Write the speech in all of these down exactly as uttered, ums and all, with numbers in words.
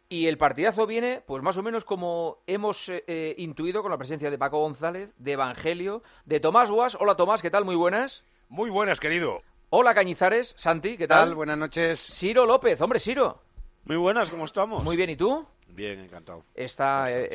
Y el partidazo viene, pues más o menos como hemos eh, eh, intuido con la presencia de Paco González, de Evangelio, de Tomás Guas. Hola Tomás, ¿qué tal? Muy buenas. Muy buenas, querido. Hola Cañizares, Santi, ¿qué tal? tal? Buenas noches. Ciro López, hombre, Ciro. Muy buenas, ¿cómo estamos? Muy bien, ¿y tú? Bien, encantado. Está eh,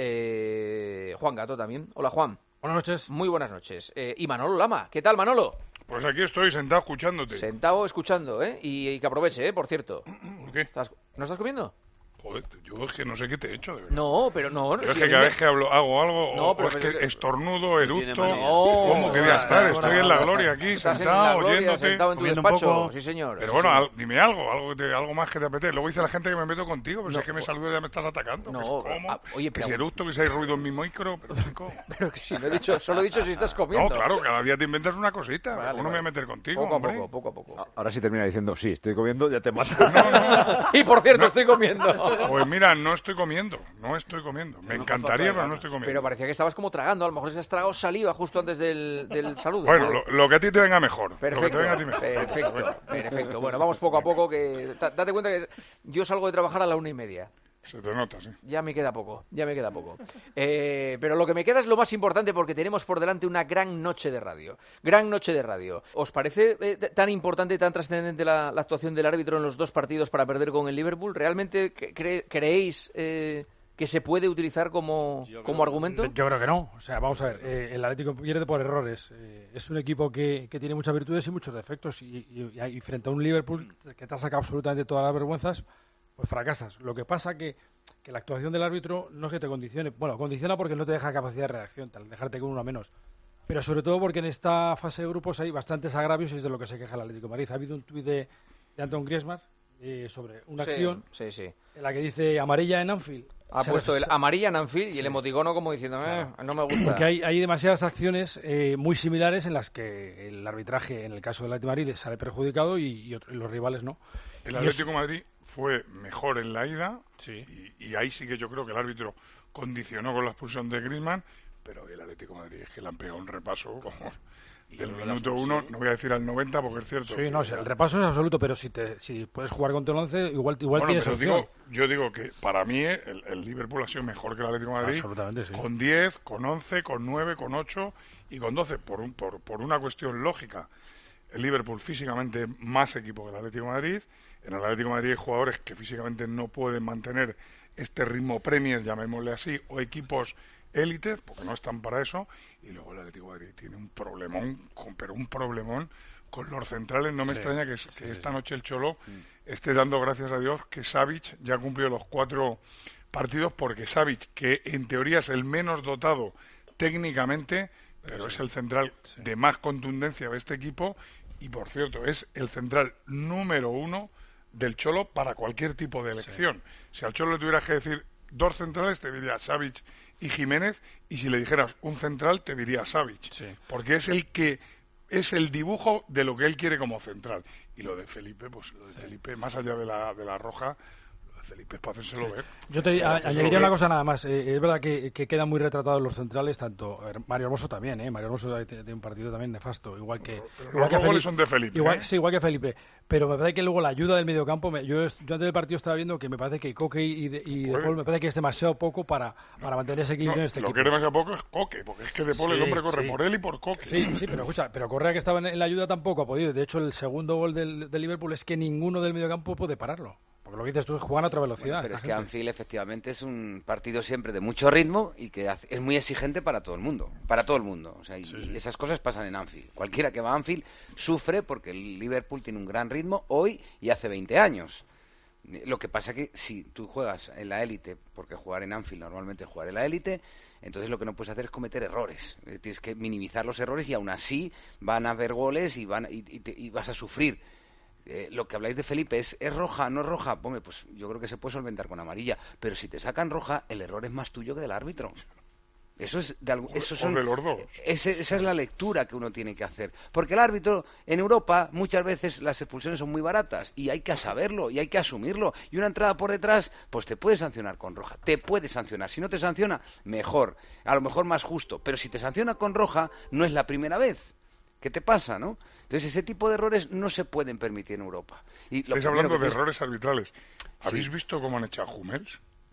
eh, Juan Gato también. Hola Juan. Buenas noches. Muy buenas noches. Eh, y Manolo Lama, ¿qué tal Manolo? Pues aquí estoy sentado escuchándote. Sentado escuchando, ¿eh? Y, y que aproveche, ¿eh? Por cierto. ¿Por qué? ¿Estás, ¿No estás comiendo? Joder, yo es que no sé qué te he hecho, de verdad. No, pero no. Pero si es que a mí cada me- vez que hablo, hago algo, No, o, pero o es pero- que estornudo, eructo. manía. ¿Cómo que voy a estar? Estoy en la gloria aquí, Estás en sentado, la gloria, oyéndote. sentado en tu comiendo un despacho, poco. sí señor. Pero sí, bueno, señor. al- dime algo, algo, que te- algo más que te apetece. Luego dice la gente que me meto contigo, pero si No, es que me pues- saludas ya me estás atacando. No, Pues, ¿cómo? ah, oye, que si pero- eructo, que si hay ruido en mi micro, pero chico. Pero que si no he dicho, solo he dicho si estás comiendo. No, claro, cada día te inventas una cosita. Vale, ¿Cómo no me vale. voy a meter contigo, Poco a hombre? poco, poco a poco. Ahora sí termina diciendo, sí, estoy comiendo, ya te mata. No, no. Y por cierto, estoy comiendo. Pues mira, no estoy comiendo, no estoy comiendo. Me encantaría, pero no estoy comiendo. Pero parecía que estabas como tragando, a lo mejor es que has tragado saliva justo antes del, del saludo. Bueno, ¿Puede? lo, lo que a ti te venga mejor. Lo que te Perfecto, venga a ti mejor. perfecto, perfecto. Bueno, vamos poco a poco, que ta- date cuenta que yo salgo de trabajar a la una y media. Se te nota, sí. Ya me queda poco, ya me queda poco. Eh, pero lo que me queda es lo más importante porque tenemos por delante una gran noche de radio. Gran noche de radio. ¿Os parece eh, t- tan importante, tan trascendente la, la actuación del árbitro en los dos partidos para perder con el Liverpool? ¿Realmente cre- creéis eh, que se puede utilizar como, como argumento? Yo creo que no. O sea, vamos a ver, eh, el Atlético pierde por errores. Eh, es un equipo que, que tiene muchas virtudes y muchos defectos. Y, y- y frente a un Liverpool que te ha sacado absolutamente todas las vergüenzas, pues fracasas. Lo que pasa que, que la actuación del árbitro no es que te condicione. Bueno, condiciona porque no te deja capacidad de reacción, tal, dejarte con uno menos. Pero sobre todo porque en esta fase de grupos hay bastantes agravios y es de lo que se queja el Atlético de Madrid. Ha habido un tuit de, de Anton Griezmann eh, sobre una Sí, acción sí, sí. en la que dice amarilla en Anfield. Ha Se puesto el refiere- amarilla en Anfield y el emoticono como diciendo, eh, no me gusta. Porque hay, hay demasiadas acciones eh, muy similares en las que el arbitraje, en el caso del Atlético de Madrid, sale perjudicado y, y otro- y los rivales no. El Y Atlético eso- de Madrid fue mejor en la ida Sí. y, y ahí sí que yo creo que el árbitro condicionó con la expulsión de Griezmann, pero el Atlético de Madrid es que le han pegado un repaso como del minuto uno, no voy a decir al noventa porque es cierto. Sí, no, o sea, el repaso es absoluto, pero si te si puedes jugar contra el once, igual, igual Bueno, tienes pero opción. digo, yo digo que para mí eh, el, el Liverpool ha sido mejor que el Atlético de Madrid. Absolutamente, sí. Con diez, con once, con nueve, con ocho y con doce, por, un, por, por una cuestión lógica. El Liverpool físicamente más equipo que el Atlético de Madrid. En el Atlético de Madrid hay jugadores que físicamente no pueden mantener este ritmo Premier, llamémosle así, o equipos élites, porque no están para eso. Y luego el Atlético de Madrid tiene un problemón, con- pero un problemón con los centrales. No me Sí, extraña que, sí, que sí, esta sí. noche el Cholo esté dando gracias a Dios que Savic ya cumplió los cuatro partidos, porque Savic, que en teoría es el menos dotado técnicamente, pero es el central Sí. de más contundencia de este equipo y, por cierto, es el central número uno del Cholo para cualquier tipo de elección. Si al Cholo le tuvieras que decir dos centrales, te diría Savic y Jiménez, y si le dijeras un central, te diría Savic, Sí. porque es el que es el dibujo de lo que él quiere como central. Y lo de Felipe, pues lo de Felipe, más allá de la, de la roja, lo de Felipe es para hacérselo ver. Yo te Para a- hacérselo añadiría ver. una cosa nada más. Eh, es verdad que, que quedan muy retratados los centrales, tanto eh, Mario Hermoso también, ¿eh? Mario Hermoso tiene un partido también nefasto, igual que, Pero igual los que dos goles Felipe. son de Felipe, Igual, ¿eh? Sí, igual que Felipe. Pero me parece que luego la ayuda del mediocampo, me- yo, est- yo antes del partido estaba viendo que me parece que Coque y De, y De Puede. Paul me parece que es demasiado poco para, para mantener ese equilibrio No, en este lo equipo. que demasiado poco es Coque, porque es que De Paul el Sí, hombre corre sí. por él y por Coque. Sí, sí, pero escucha, pero Correa, que estaba en, en la ayuda, tampoco ha podido. De hecho, el segundo gol del, del Liverpool es que ninguno del mediocampo puede pararlo. Porque lo que dices tú es jugar a otra velocidad. Bueno, pero esta es que gente. Anfield efectivamente es un partido siempre de mucho ritmo y que hace- es muy exigente para todo el mundo, para todo el mundo. O sea, y, y esas cosas pasan en Anfield. Cualquiera que va a Anfield sufre porque el Liverpool tiene un gran ritmo hoy y hace veinte años. Lo que pasa que si tú juegas en la élite, porque jugar en Anfield normalmente es jugar en la élite, entonces lo que no puedes hacer es cometer errores. Eh, Tienes que minimizar los errores y aún así van a haber goles y, van, y, y te- y vas a sufrir. Eh, lo que habláis de Felipe es, ¿es roja, no es roja? Hombre, pues yo creo que se puede solventar con amarilla, pero si te sacan roja, el error es más tuyo que del árbitro. Eso es de algo, eso O son, de los dos. ese- esa es la lectura que uno tiene que hacer. Porque el árbitro, en Europa, muchas veces las expulsiones son muy baratas y hay que saberlo y hay que asumirlo. Y una entrada por detrás, pues te puede sancionar con roja. Te puede sancionar. Si no te sanciona, mejor. A lo mejor más justo. Pero si te sanciona con roja, no es la primera vez. ¿Qué te pasa, no? Entonces, ese tipo de errores no se pueden permitir en Europa. Y lo Estáis primero hablando que de tienes- errores arbitrales. ¿Habéis Sí. visto cómo han echado a Hummels?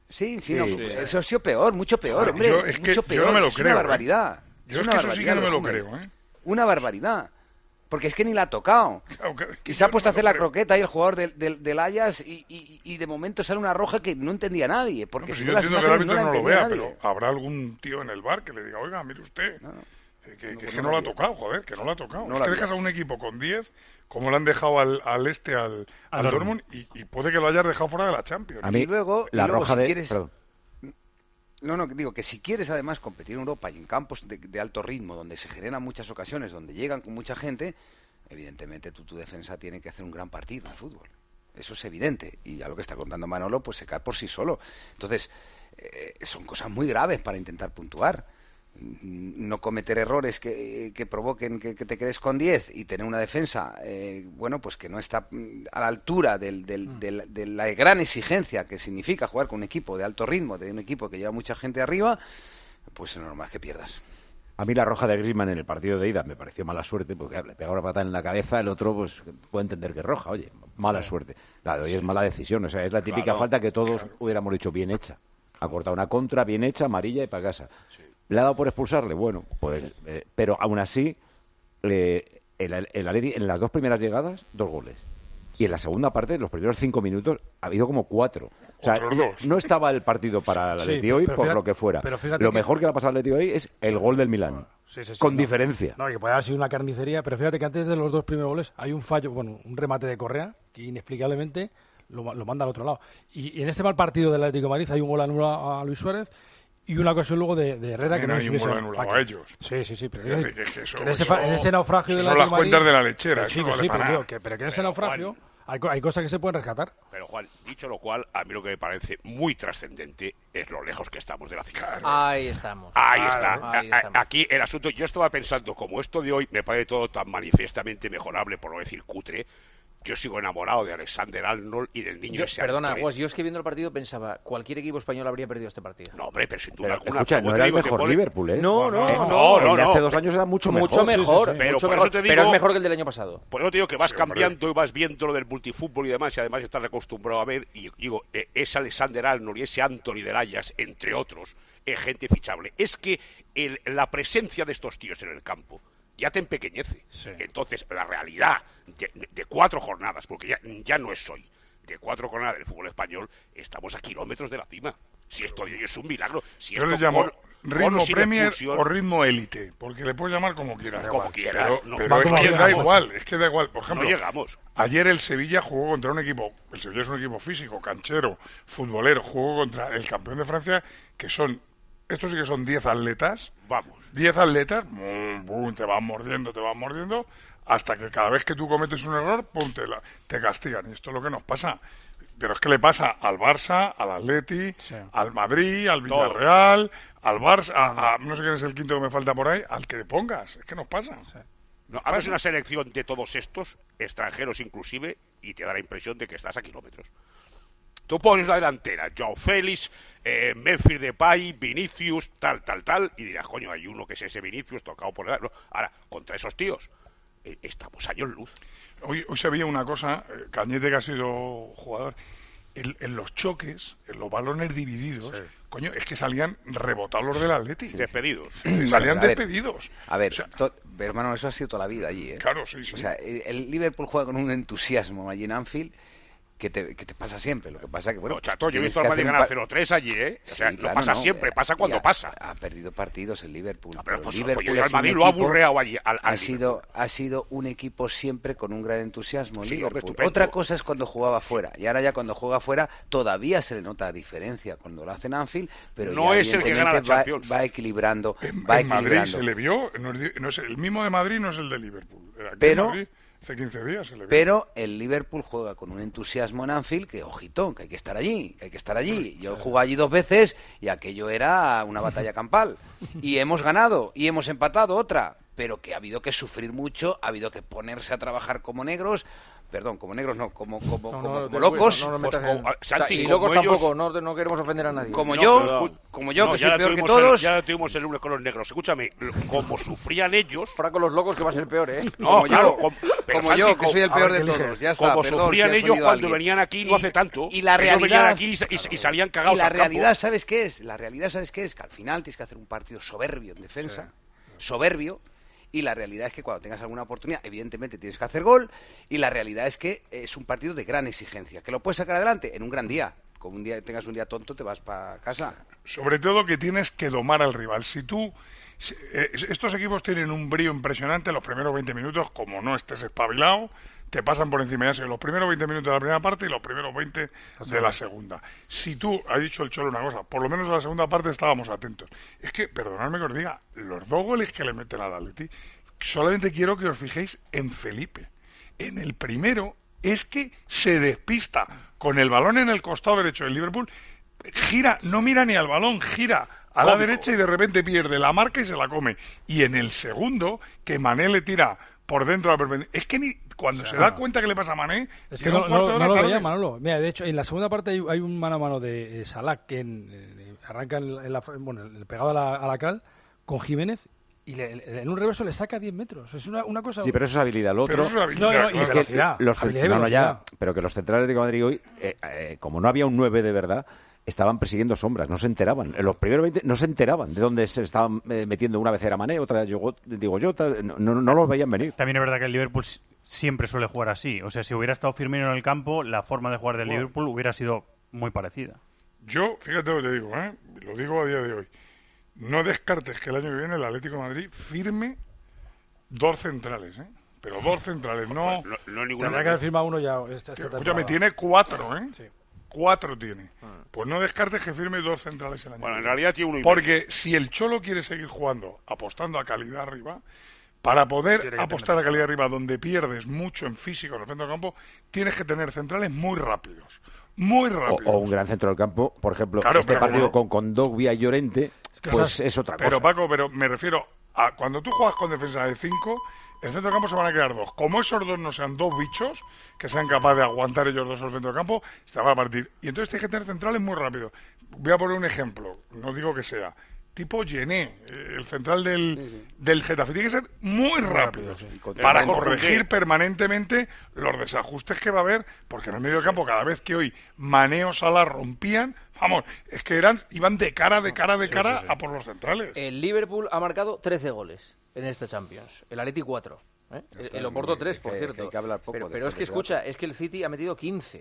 Sí, sí, Sí, no, sí. eso ha sido peor, mucho peor, Claro, hombre. yo es que mucho yo peor. no me lo es creo, una ¿eh? barbaridad. Yo es una que eso sí que no me lo hombre. creo, ¿eh? Una barbaridad. Porque es que ni la ha tocado. Claro, que- que Y se ha yo puesto a no me hacer lo la creo. croqueta ahí el jugador del, del, del Ajax y, y, y de momento sale una roja que no entendía nadie. No, Porque pues si yo ves las entiendo que el imágenes árbitro no, la lo entendía vea, nadie. pero habrá algún tío en el bar que le diga, oiga, mire usted, No, no. que, que- No, que pues es no que no lo lo ha había. tocado, joder, que no lo ha tocado. No es lo que había. dejas a un equipo con diez, como le han dejado al, al este, al, al Al Dortmund, y, y puede que lo hayas dejado fuera de la Champions. A mí, Y luego- y la luego, roja si de... quieres- perdón. No, no, digo que si quieres además competir en Europa y en campos de, de alto ritmo, donde se generan muchas ocasiones, donde llegan con mucha gente, evidentemente tu, tu defensa tiene que hacer un gran partido en fútbol. Eso es evidente. Y ya lo que está contando Manolo, pues se cae por sí solo. Entonces, eh, son cosas muy graves para intentar puntuar. No cometer errores que, que provoquen que, que te quedes con diez y tener una defensa, eh, bueno, pues que no está mm, a la altura del, del, del- de la gran exigencia que significa jugar con un equipo de alto ritmo, de un equipo que lleva mucha gente arriba, pues es normal que pierdas. A mí la roja de Griezmann en el partido de ida me pareció mala suerte, porque claro, le pega una patada en la cabeza, el otro pues puede entender que es roja, oye, mala suerte. La de hoy es mala decisión, o sea, es la típica Claro, falta que todos hubiéramos dicho bien hecha. Ha cortado una contra, bien hecha, amarilla y para casa. ¿Le ha dado por expulsarle? Bueno, pues, eh, pero aún así, eh, el, el Atleti en las dos primeras llegadas, dos goles. Y en la segunda parte, en los primeros cinco minutos, ha habido como cuatro. O sea, Otros dos. no estaba el partido para el Sí, Atleti pero- hoy pero por fíjate- lo que fuera. pero fíjate Lo que- mejor que le ha pasado al Atleti hoy es el gol del Milán. Sí, sí, sí, con no. diferencia. No, y que puede haber sido una carnicería, pero fíjate que antes de los dos primeros goles hay un fallo, bueno, un remate de Correa, que inexplicablemente lo, ma- lo manda al otro lado. Y, y en este mal partido del Atlético de Madrid hay un gol anulado a Luis Suárez y una ocasión luego de, de Herrera que También no hay se un hubiese... gol anulado a ellos. Sí, sí, sí, pero Es que- decir, que es que eso- que en, ese, eso- fa- en ese naufragio eso del son las Atlético de Madrid- cuentas de la lechera, Que eso sí, no que vale sí, para pero, nada. digo que, pero que en ese Pero, naufragio Juan- hay, co- hay cosas que se pueden rescatar. Pero Juan, dicho lo cual, a mí lo que me parece muy trascendente es lo lejos que estamos de la cifra. Ahí estamos. Ahí Claro, está. ahí A- a- estamos. Aquí el asunto, yo estaba pensando, como esto de hoy me parece todo tan manifiestamente mejorable, por no decir cutre, yo sigo enamorado de Alexander Arnold y del niño Yo- ese perdona, Anthony. Guas, yo es que viendo el partido pensaba, cualquier equipo español habría perdido este partido. No, hombre, pero sin duda Pero, alguna. escucha, como no te era el digo, te mejor pone- Liverpool, ¿eh? No, no, No, no. no, el de no. hace dos años era mucho mejor. Mucho mejor, sí, sí. Pero mucho por mejor, eso te pero digo- es mejor que el del año pasado. Por eso te digo que vas Sí, hombre. cambiando y vas viendo lo del multifútbol y demás, y además estás acostumbrado a ver, y digo, eh, ese Alexander Arnold y ese Anthony del Ajax, entre otros, es gente fichable. Es que el- la presencia de estos tíos en el campo ya te empequeñece. Sí. Entonces, la realidad de, de cuatro jornadas, porque ya, ya no es hoy, de cuatro jornadas del fútbol español, estamos a kilómetros de la cima. Si esto es un milagro, si Yo esto le llamo con- con ritmo o sin Premier expulsión, o ritmo élite, porque le puedes llamar como quieras. como quieras, Pero, no. pero Va es como que da llegamos. igual, es que da igual. Por no ejemplo, llegamos. ayer el Sevilla jugó contra un equipo, el Sevilla es un equipo físico, canchero, futbolero, jugó contra el campeón de Francia, que son, estos sí que son diez atletas, Vamos. diez atletas, bum, bum, te van mordiendo, te van mordiendo, hasta que cada vez que tú cometes un error, pum, te, la- te castigan. Y esto es lo que nos pasa. Pero es que le pasa al Barça, al Atleti, Sí. al Madrid, al Todo. Villarreal, al Barça, a, a- no sé quién es el quinto que me falta por ahí, al que le pongas. Es que nos pasa. No, hagas una selección de todos estos, extranjeros inclusive, y te da la impresión de que estás a kilómetros. Tú pones la delantera, Joao Félix, eh, Memphis Depay, Vinicius, tal, tal, tal, y dirás, coño, hay uno que es ese Vinicius tocado por el... No, ahora, contra esos tíos, eh, estamos años luz. Hoy, hoy se veía una cosa, eh, Cañete que ha sido jugador, en, en los choques, en los balones divididos, coño, es que salían rebotados los del Atleti. Despedidos. Salían A ver, despedidos. A ver, O sea, to- hermano, eso ha sido toda la vida allí, ¿eh? claro, sí, sí. O sea, el el Liverpool juega con un entusiasmo allí en Anfield que te, que te pasa siempre. Lo que pasa que, bueno, No, chato, yo he tienes visto al que Madrid hacer un ganar pa- cero tres allí, ¿eh? O sea, Sí, no claro, pasa no, siempre, eh, pasa cuando y ha- pasa. Ha perdido partidos el Liverpool. Ah, pero pero pues, el Liverpool pues, yo al es un Madrid lo ha equipo- aburreado allí. Al, al ha sido, ha sido un equipo siempre con un gran entusiasmo el Sí, hombre, Liverpool. estupendo. Otra cosa es cuando jugaba fuera. Y ahora ya cuando juega fuera todavía se le nota diferencia cuando lo hace en Anfield, pero No ya es el que gana la evidentemente va- Champions. Va, equilibrando, En, va en Madrid equilibrando. se le vio, no es, di- no es el mismo de Madrid, no es el de Liverpool. Aquí Pero- en Madrid, hace quince días se le vio. Pero el Liverpool juega con un entusiasmo en Anfield que, ojito, que hay que estar allí, que hay que estar allí. Yo jugué allí dos veces y aquello era una batalla campal. Y hemos ganado y hemos empatado otra, pero que ha habido que sufrir mucho, ha habido que ponerse a trabajar como negros perdón, como negros no, como, como, No, como, no, como no, locos, no nos metas Pues, en- como- Santi, y como locos ellos- tampoco, no, no queremos ofender a nadie. como No, yo, pero- como yo, No, que ya soy la peor que tuvimos el- todos, ya la tuvimos el lunes con los negros. Escúchame, lo- como sufrían ellos... Ahora con los locos que va a ser peor, ¿eh? No, como claro, yo, com- pero como Santi, yo, que como- soy el a peor ver, de ¿qué eliges? todos, ya está, Como perdón, sufrían si he ellos ofendido a cuando alguien. venían aquí no Y- hace tanto. Y la Ellos venían realidad... aquí y, sa- y- y salían Y cagados la al campo. realidad, ¿sabes qué es? La realidad, ¿sabes qué es? Que al final tienes que hacer un partido soberbio en defensa, soberbio, y la realidad es que cuando tengas alguna oportunidad, evidentemente tienes que hacer gol, y la realidad es que es un partido de gran exigencia, que lo puedes sacar adelante en un gran día. Como un día tengas un día tonto, te vas para casa. Sobre todo que tienes que domar al rival. Si tú... si- eh, estos equipos tienen un brío impresionante los primeros veinte minutos, como no estés espabilado, te pasan por encima. Ya sea los primeros veinte minutos de la primera parte y los primeros veinte de la segunda. Si tú, ha dicho el Cholo una cosa, por lo menos en la segunda parte estábamos atentos. Es que, perdonadme que os diga, los dos goles que le meten al Atleti, solamente quiero que os fijéis en Felipe. En el primero es que se despista con el balón en el costado derecho del Liverpool, gira, no mira ni al balón, gira a la Cómico. derecha y de repente pierde la marca y se la come. Y en el segundo, que Mané le tira por dentro a la perpendicular, es que ni cuando se da cuenta que le pasa a Mané, Es que llega no, un cuarto no- de no hora lo tarde. veía Manolo. Mira, de hecho, en la segunda parte hay, hay un mano a mano de eh, Salah que en- eh, arranca en la, en la- bueno, el pegado a la, a la cal con Jiménez y le- le- en un reverso le saca diez metros. Es una, una cosa... Sí, pero eso es habilidad. Lo Pero otro... eso es habilidad, No, no, y claro. Es que velocidad, los habilidad y no, no, ya, velocidad. pero que los centrales de Madrid hoy, eh, eh, como no había un nueve de verdad, estaban persiguiendo sombras, no se enteraban. En los primeros veinte no se enteraban de dónde se estaban eh, metiendo. Una vez era Mané, otra yo, digo yo, tal, no, no, no los veían venir. También es verdad que el Liverpool s- siempre suele jugar así. O sea, si hubiera estado Firmino en el campo, la forma de jugar del Bueno. Liverpool hubiera sido muy parecida. Yo, fíjate lo que te digo, ¿eh? Lo digo a día de hoy. No descartes que el año que viene el Atlético de Madrid firme dos centrales, ¿eh? Pero dos centrales, no... No, no hay ninguna... Tendría que haber firmado uno ya. Esta, esta Escúchame, temporada. tiene cuatro, ¿eh? Sí. Cuatro tiene. Pues no descartes que firme dos centrales el año Bueno, que en viene. realidad tiene uno y medio. Porque si el Cholo quiere seguir jugando, apostando a calidad arriba, para poder Tiene que apostar tener. a calidad arriba donde pierdes mucho en físico en el centro del campo, tienes que tener centrales muy rápidos. Muy O, rápidos. o un gran centro del campo, por ejemplo, Claro, este pero partido como- con Kondogbia y Llorente, que pues esas- es otra Pero cosa. Paco, pero me refiero a cuando tú juegas con defensa de cinco, en el centro del campo se van a quedar dos. Como esos dos no sean dos bichos que sean capaces de aguantar ellos dos al centro del campo, se van a partir. Y entonces tienes que tener centrales muy rápidos. Voy a poner un ejemplo, no digo que sea. Tipo Gené, eh, el central del, del Getafe. Tiene que ser muy rápido Y con para talento. corregir permanentemente los desajustes que va a haber, porque en el medio del campo, cada vez que hoy Mané o Salah rompían, vamos, es que eran iban de cara, de cara, de cara a por los centrales. El Liverpool ha marcado trece goles en esta Champions. El Atleti cuatro. ¿eh? El, el Oporto que- tres, por que- cierto. que hay que hablar poco pero de- pero es de que ese escucha, dato. es que el City ha metido quince.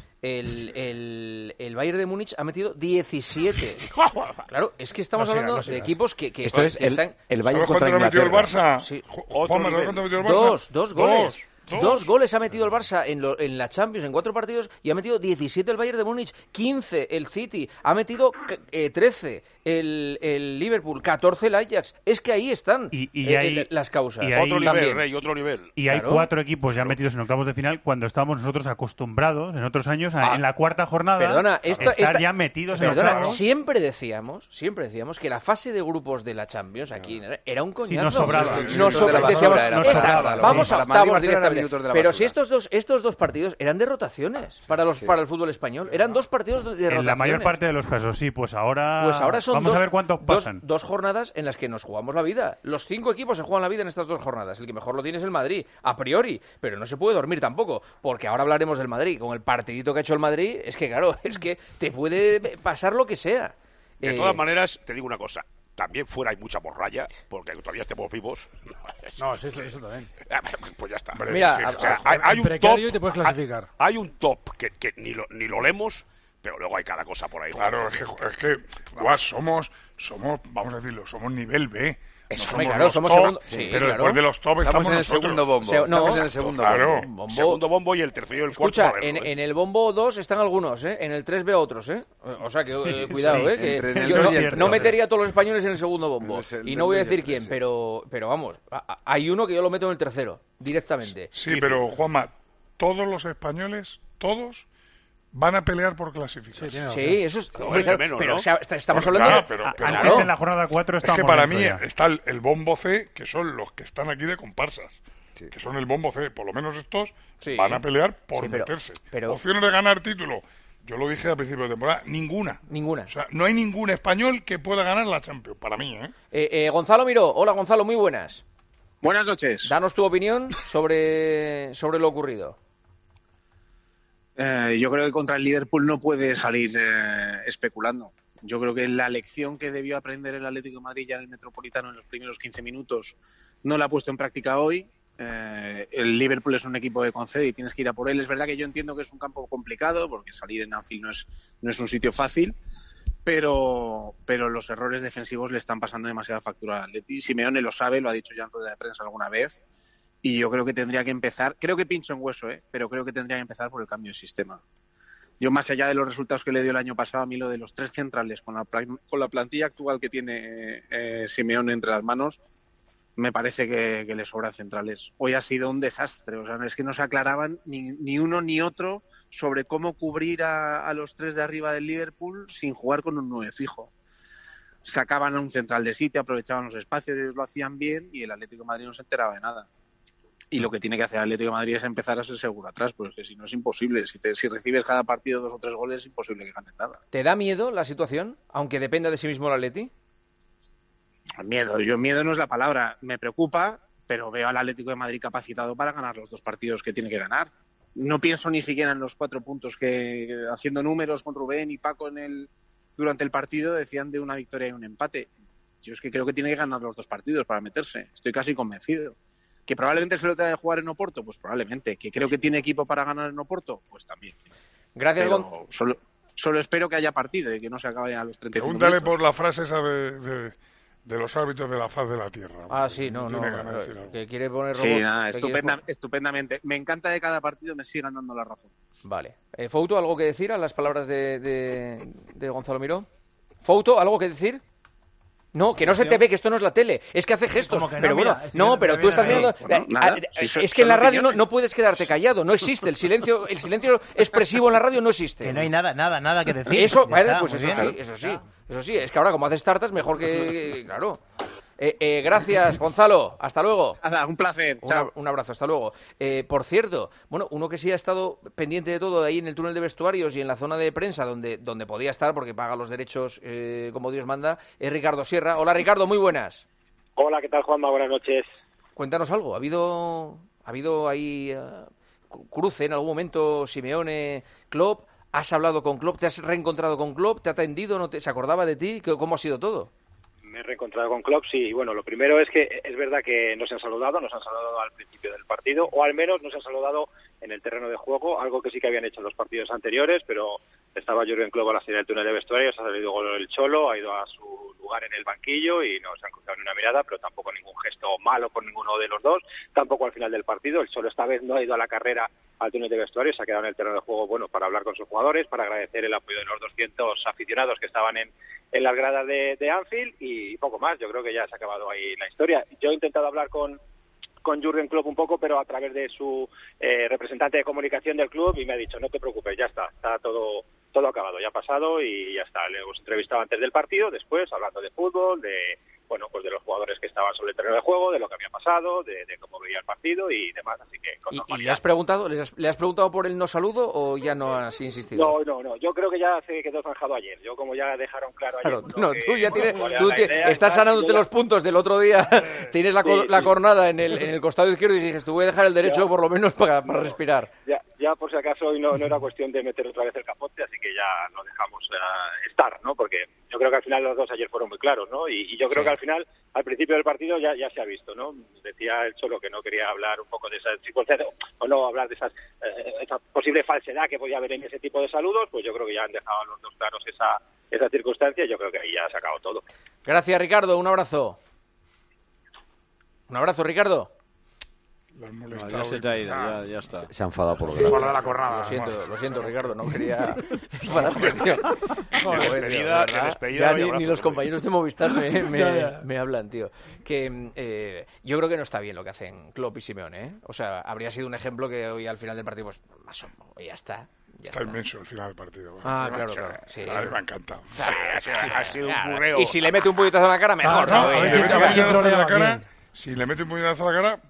El, el, el Bayern de Múnich ha metido diecisiete. Claro, es que estamos No sigas, hablando no de sigas. equipo que, que, Esto es que el, están... el Bayern ¿Sabes contra cuánto le metió el Inglaterra. Barça? Sí. Ju- Otro Juanma, ¿sabes nivel. cuánto metió el Barça? Dos, dos goles. Dos, Dos goles ha metido el Barça en, lo- en la Champions, en cuatro partidos, y ha metido diecisiete el Bayern de Múnich, quince el City, ha metido eh, trece el, el Liverpool, catorce el Ajax. Es que ahí están Y- y eh, hay- eh, las causas. y hay- Otro También. nivel, Rey, otro nivel. Y hay Claro. cuatro equipos ya metidos en octavos de final cuando estábamos nosotros acostumbrados en otros años a- Ah, en la cuarta jornada Perdona, esta, estar esta- ya metidos en perdona, octavos. siempre decíamos, siempre decíamos que la fase de grupos de la Champions aquí era un coñazo. nos sobraba. Nos Minutos de sobra- la decíamos, basura, era nos esta, sobraba, vamos sí. a Para Madrid, octavos Barcelona era directamente. minutos de la Pero basura. si estos dos, estos dos partidos eran de rotaciones para los para el fútbol español, eran dos partidos de rotaciones. En la mayor parte de los casos, sí, pues ahora, Pues ahora son vamos dos, a ver cuántos dos- pasan. dos jornadas en las que nos jugamos la vida. Los cinco equipos se juegan la vida en estas dos jornadas. El que mejor lo tiene es el Madrid, a priori, pero no se puede dormir tampoco, porque ahora hablaremos del Madrid. Con el partidito que ha hecho el Madrid, es que claro, es que te puede pasar lo que sea. De Eh, todas maneras, te digo una cosa. También fuera hay mucha morralla, porque todavía estemos vivos. No, sí, eso, eso también. Pues ya está. Mira, Sí, a- o sea, a- hay, hay en un precario top, te puedes clasificar. Hay, hay un top que, que ni, lo, ni lo leemos, pero luego hay cada cosa por ahí. Claro, es que, es que guau, somos, somos, vamos a decirlo, somos nivel B. No Eso, somos claro, los somos top, segundo- sí, pero claro. después de los top Estamos estamos en el nosotros. segundo bombo. Se- no, Estamos en el segundo claro. bombo. bombo- Segundo bombo y el tercero y el cuarto. Escucha, va a verlo, en, ¿eh? en el bombo dos están algunos, ¿eh? En el tres veo otros, ¿eh? O sea que eh, cuidado, Sí, ¿eh? Que entre el yo dos no, y el no tres, metería a todos los españoles en el segundo bombo. Entre el Y no voy a dos y el decir tres, quién, sí. pero, pero vamos, a- a- hay uno que yo lo meto en el tercero, directamente. Sí, pero Juanma, todos los españoles, todos, van a pelear por clasificación. Sí, tiene razón. Sí, eso es. No, hombre, el que claro, menos, pero ¿no? o sea, est- estamos Bueno, hablando claro, de. pero- Ah, Antes claro. en la jornada cuatro Es estábamos que para dentro mí ya. está el, el bombo C, que son los que están aquí de comparsas. sí. que son el bombo C. Por lo menos estos sí. van a pelear por sí, pero, meterse. Pero... Opciones de ganar título. Yo lo dije al principio de temporada, ninguna. Ninguna. O sea, no hay ningún español que pueda ganar la Champions, para mí, ¿eh? Eh, eh, Gonzalo Miró. Hola, Gonzalo, muy buenas. Buenas noches. Danos tu opinión sobre, sobre lo ocurrido. Eh, yo creo que contra el Liverpool no puede salir eh, especulando. Yo creo que la lección que debió aprender el Atlético de Madrid ya en el Metropolitano en los primeros quince minutos no la ha puesto en práctica hoy. Eh, el Liverpool es un equipo que concede y tienes que ir a por él. Es verdad que yo entiendo que es un campo complicado porque salir en Anfield no es, no es un sitio fácil, pero, pero los errores defensivos le están pasando demasiada factura al Atleti. Simeone lo sabe, lo ha dicho ya en rueda de prensa alguna vez, y yo creo que tendría que empezar, creo que pincho en hueso, ¿eh? pero creo que tendría que empezar por el cambio de sistema. Yo, más allá de los resultados que le dio el año pasado, a mí lo de los tres centrales con la, con la plantilla actual que tiene eh, Simeone entre las manos, me parece que, que le sobran centrales. Hoy ha sido un desastre, o sea, es que no se aclaraban ni, ni uno ni otro sobre cómo cubrir a, a los tres de arriba del Liverpool sin jugar con un nueve fijo. Sacaban a un central de sitio, aprovechaban los espacios, ellos lo hacían bien y el Atlético de Madrid no se enteraba de nada. Y lo que tiene que hacer el Atlético de Madrid es empezar a ser seguro atrás, porque si no es imposible. Si, te, si recibes cada partido dos o tres goles, es imposible que ganes nada. ¿Te da miedo la situación, aunque dependa de sí mismo el Atleti? Miedo, yo miedo no es la palabra, me preocupa, pero veo al Atlético de Madrid capacitado para ganar los dos partidos que tiene que ganar. No pienso ni siquiera en los cuatro puntos que, haciendo números con Rubén y Paco en el durante el partido, decían de una victoria y un empate. Yo es que creo que tiene que ganar los dos partidos para meterse, estoy casi convencido. ¿Que probablemente se lo tenga que jugar en Oporto? Pues probablemente. ¿Que creo que tiene equipo para ganar en Oporto? Pues también. Gracias, pero Gon... solo, solo espero que haya partido y que no se acabe a los treinta y cinco Pregúntale minutos. por la frase esa de, de, de los árbitros de la faz de la tierra. Ah, sí, no, no, no no que quiere poner robot. Sí, nada, que estupenda, quiere... estupendamente. Me encanta de cada partido me sigan dando la razón. Vale. Eh, Fouto, ¿algo que decir a las palabras de, de, de Gonzalo Miró? Fouto, ¿algo que decir? No, que no se te ve, que esto no es la tele. Es que hace gestos. Que no, pero bueno, mira, no, pero tú estás mirando. Bueno, nada, es, sí, es que en la radio no, no puedes quedarte callado. No existe. El silencio el silencio expresivo en la radio no existe. Que no hay nada, nada, nada que decir. Eso, vale, pues eso sí, eso sí. Eso sí. Es que ahora, como haces tartas, mejor que. Claro. Eh, eh, gracias, Gonzalo. Hasta luego. Nada, un placer. Un, Chao. Un abrazo, hasta luego. Eh, por cierto, bueno, uno que sí ha estado pendiente de todo ahí en el túnel de vestuarios y en la zona de prensa donde, donde podía estar porque paga los derechos eh, como Dios manda, es Ricardo Sierra. Hola, Ricardo, muy buenas. Hola, ¿qué tal, Juanma? Buenas noches. Cuéntanos algo. ¿Ha habido, ha habido ahí uh, cruce en algún momento Simeone, Klopp? ¿Has hablado con Klopp? ¿Te has reencontrado con Klopp? ¿Te ha atendido? ¿No te, se acordaba de ti? ¿Cómo ha sido todo? Me he reencontrado con Klopp, sí. Y bueno, lo primero es que es verdad que nos han saludado, nos han saludado al principio del partido, o al menos nos han saludado en el terreno de juego, algo que sí que habían hecho en los partidos anteriores, pero estaba Jürgen Klopp a la salida del túnel de vestuarios, ha salido con el Cholo, ha ido a su lugar en el banquillo y no se han cruzado ni una mirada, pero tampoco ningún gesto malo por ninguno de los dos, tampoco al final del partido. El Cholo esta vez no ha ido a la carrera al túnel de vestuarios, se ha quedado en el terreno de juego, bueno, para hablar con sus jugadores, para agradecer el apoyo de los doscientos aficionados que estaban en, en las gradas de, de Anfield y poco más. Yo creo que ya se ha acabado ahí la historia. Yo he intentado hablar con con Jürgen Klopp un poco, pero a través de su eh, representante de comunicación del club, y me ha dicho, no te preocupes, ya está, está todo todo acabado, ya ha pasado y ya está. Le hemos entrevistado antes del partido, después hablando de fútbol, de bueno, pues de los jugadores que estaban sobre el terreno de juego, de lo que había pasado, de, de cómo veía el partido y demás, así que con ¿Y, normalidad. ¿Y le has preguntado, le has, le has preguntado por el no saludo o ya no has insistido? No, no, no, yo creo que ya se quedó zanjado ayer. Yo como ya dejaron claro ayer... Claro, bueno, no, que, tú ya bueno, tienes, tú te, idea, estás tal, sanándote ya... los puntos del otro día, tienes la, sí, la sí. cornada en el, en el costado izquierdo y dices, tú voy a dejar el derecho Ya. por lo menos para, para No. respirar. Ya, ya por si acaso hoy no, no era cuestión de meter otra vez el capote, así que ya lo dejamos uh, estar, ¿no? Porque yo creo que al final los dos ayer fueron muy claros, ¿no? Y, y yo creo Sí. que al final, al principio del partido ya, ya se ha visto, ¿no? Decía el Cholo que no quería hablar un poco de esas circunstancias, o no hablar de esas, eh, esa posible falsedad que podía haber en ese tipo de saludos, pues yo creo que ya han dejado a los dos claros esa, esa circunstancia y yo creo que ahí ya se ha acabado todo. Gracias, Ricardo, un abrazo. Un abrazo, Ricardo. No, ya se te ha ido, ya, ya está. Se, se ha enfadado por lo Guarda grave. la cornada. Lo siento, además. lo siento, Ricardo, no quería enfadarme, tío. De Joder, tío, despedida, ¿verdad? de despedida Ya y ni, abrazo, ni los Rubén. compañeros de Movistar me, me, Ya, ya. me hablan, tío. Que eh, yo creo que no está bien lo que hacen Klopp y Simeone, ¿eh? O sea, habría sido un ejemplo que hoy al final del partido, pues, más o menos, ya está. Ya Está está. inmenso el final del partido. Ah, Me ha- claro, sí, claro, sí. A mí me ha encantado. Claro, ha sido- ha sido un claro. burreo. Y si le mete un puñetazo en la cara, mejor, Ah, ¿no? no, Si Eh, le mete a un ver quién puñetazo en la trolea a cara, quién. si le mete un puñetazo a la cara, pues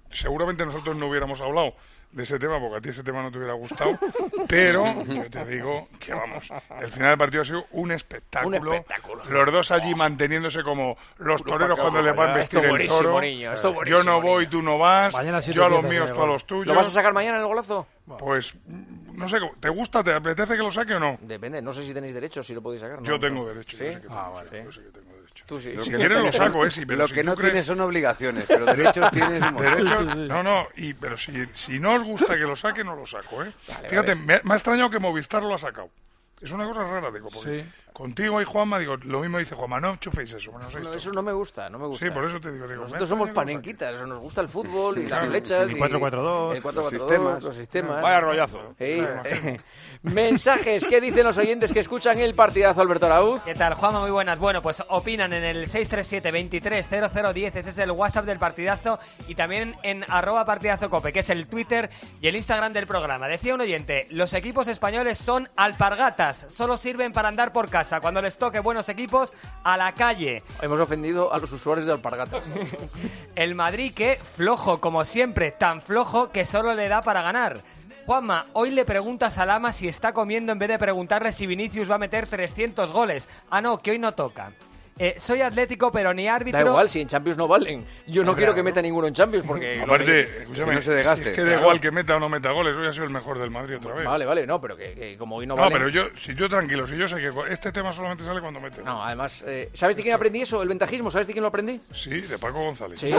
seguramente nosotros no hubiéramos hablado de ese tema, porque a ti ese tema no te hubiera gustado, pero yo te digo que, vamos, el final del partido ha sido un espectáculo. Un espectáculo. Los dos allí manteniéndose como los Uno toreros para cuando acá, le van a esto vestir el buenísimo, toro. niño, esto Yo buenísimo, no voy, niño. tú no vas, Mañana sí yo a los empiezas, míos, señor. tú a los tuyos. ¿Lo vas a sacar mañana el golazo? Pues, no sé, ¿te gusta, te apetece que lo saque o no? Depende, no sé si tenéis derecho, si lo podéis sacar. ¿no? Yo tengo derecho, ¿Sí? yo sé que tengo, Ah, vale. yo sé que tengo derecho. Tú sí. Si quieres lo saco, eh, sí, pero Lo si que tú no crees- tienes son obligaciones, pero derechos tienes un montón. Derechos, no, no, y, pero si, si no os gusta que lo saque, no lo saco, ¿eh? Vale, Fíjate, vale. Me, ha- me ha extrañado que Movistar lo ha sacado. Es una cosa rara, digo, porque Sí. contigo y Juanma, digo, lo mismo dice Juanma, no enchuféis eso. Bueno, no sé No, esto. eso no me gusta, no me gusta. Sí, por eso te digo, digo, me Nosotros ha somos extrañado que lo panenquitas, nos gusta el fútbol y las Claro. flechas. El y cuatro cuatro dos, el cuatro cuatro dos, los sistemas. los sistemas. Vaya rollazo. Sí. Claro. Mensajes, ¿qué dicen los oyentes que escuchan el partidazo, Alberto Araúz? ¿Qué tal, Juanma? Muy buenas. Bueno, pues opinan en el seis tres siete, veintitrés cero cero diez, ese es el WhatsApp del partidazo, y también en arroba partidazo cope, que es el Twitter y el Instagram del programa. Decía un oyente, los equipos españoles son alpargatas, solo sirven para andar por casa. Cuando les toque buenos equipos, a la calle. Hemos ofendido a los usuarios de Alpargatas. El Madrid, que flojo como siempre, tan flojo que solo le da para ganar. Juanma, hoy le preguntas a Lama si está comiendo en vez de preguntarle si Vinicius va a meter trescientos goles. Ah, no, que hoy no toca. Eh, soy atlético, pero ni árbitro... Da igual, si en Champions no valen. Yo no quiero que meta ninguno en Champions porque... Aparte, escúchame, que no se desgaste, si es que da claro. igual que meta o no meta goles, hoy ha sido el mejor del Madrid otra vez. Vale, vale, no, pero que, que como hoy no, No, valen... pero yo, si yo tranquilo, si yo sé que este tema solamente sale cuando mete. No, además, eh, ¿sabes de quién aprendí eso? El ventajismo, ¿sabes de quién lo aprendí? Sí, de Paco González. Sí.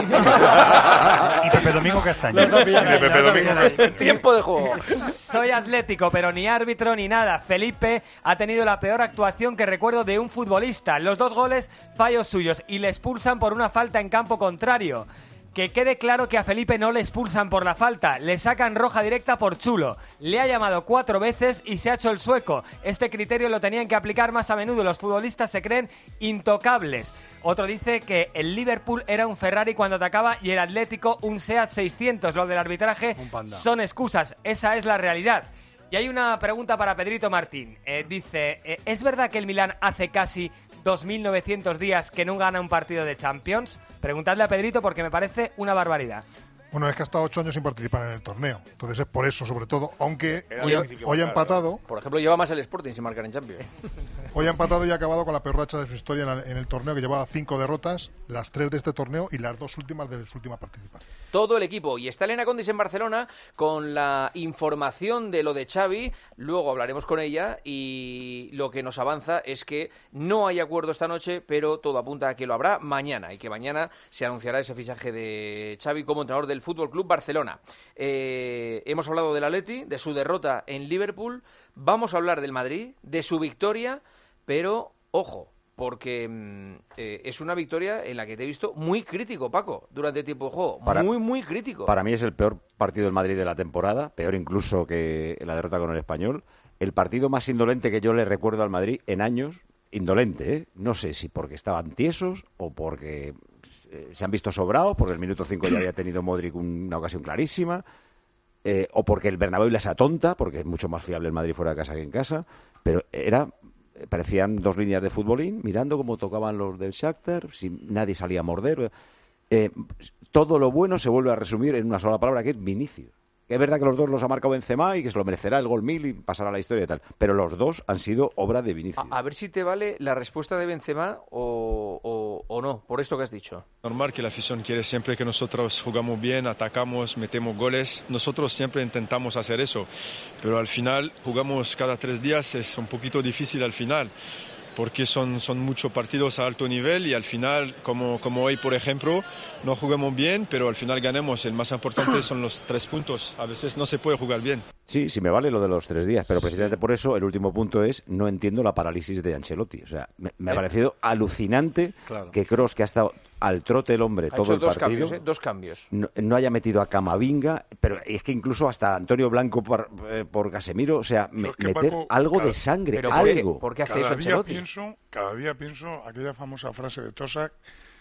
Y Pepe Domingo Castaño. Y de Pepe Domingo Castaño. Tiempo de juego. Soy atlético, pero ni árbitro ni nada. Felipe ha tenido la peor actuación que recuerdo de un futbolista. Los dos goles, fallos suyos, y le expulsan por una falta en campo contrario. Que quede claro que a Felipe no le expulsan por la falta, le sacan roja directa por chulo. Le ha llamado cuatro veces y se ha hecho el sueco. Este criterio lo tenían que aplicar más a menudo. Los futbolistas se creen intocables. Otro dice que el Liverpool era un Ferrari cuando atacaba y el Atlético un Seat seiscientos. Lo del arbitraje Un Panda. son excusas, esa es la realidad. Y hay una pregunta para Pedrito Martín. Eh, dice, eh, ¿es verdad que el Milán hace casi dos mil novecientos días que no gana un partido de Champions? Preguntadle a Pedrito porque me parece una barbaridad. Bueno, es que ha estado ocho años sin participar en el torneo. Entonces es por eso, sobre todo, aunque Era hoy, ha- difícil que hoy ha marcara, empatado, Por ejemplo, lleva más el Sporting sin marcar en Champions. hoy ha empatado y ha acabado con la peor racha de su historia en, la- en el torneo, que llevaba cinco derrotas, las tres de este torneo y las dos últimas de su última participación. Todo el equipo. Y está Elena Condis en Barcelona con la información de lo de Xavi. Luego hablaremos con ella y lo que nos avanza es que no hay acuerdo esta noche, pero todo apunta a que lo habrá mañana y que mañana se anunciará ese fichaje de Xavi como entrenador del Fútbol Club Barcelona. Eh, hemos hablado del Atleti, de su derrota en Liverpool. Vamos a hablar del Madrid, de su victoria, pero ojo, porque mm, eh, es una victoria en la que te he visto muy crítico, Paco, durante el tiempo de juego. Para- muy, muy crítico. Para mí es el peor partido del Madrid de la temporada, peor incluso que la derrota con el Español. El partido más indolente que yo le recuerdo al Madrid en años, indolente, ¿eh? No sé si porque estaban tiesos o porque eh, se han visto sobrados, porque el minuto cinco ya había tenido Modric una ocasión clarísima, eh, o porque el Bernabéu les atonta, porque es mucho más fiable el Madrid fuera de casa que en casa, pero era... parecían dos líneas de futbolín, mirando cómo tocaban los del Shakhtar, si nadie salía a morder. Eh, todo lo bueno se vuelve a resumir en una sola palabra, que es Vinicius. Que es verdad que los dos los ha marcado Benzema y que se lo merecerá el gol mil y pasará a la historia y tal, pero los dos han sido obra de Vinicius. A, a ver si te vale la respuesta de Benzema o, o, o no, por esto que has dicho. Normal que la afición quiere siempre que nosotros jugamos bien, atacamos, metemos goles. Nosotros siempre intentamos hacer eso, pero al final jugamos cada tres días, es un poquito difícil al final, porque son, son muchos partidos a alto nivel y al final, como, como hoy por ejemplo, no jugamos bien, pero al final ganamos. El más importante son los tres puntos. A veces no se puede jugar bien. Sí, sí me vale lo de los tres días, pero precisamente por eso el último punto es no entiendo la parálisis de Ancelotti. O sea, me, me ha ¿Eh? parecido alucinante Claro. que Kroos, que ha estado al trote el hombre Ha todo hecho el dos partido, cambios, ¿eh? Dos cambios. no, no haya metido a Camavinga, pero es que incluso hasta Antonio Blanco por, eh, por Casemiro, o sea, me- Yo es que, meter Paco, algo cada- de sangre, Pero ¿por qué? algo. ¿Por qué hace cada eso día Ancelotti? pienso, cada día pienso aquella famosa frase de Tosak: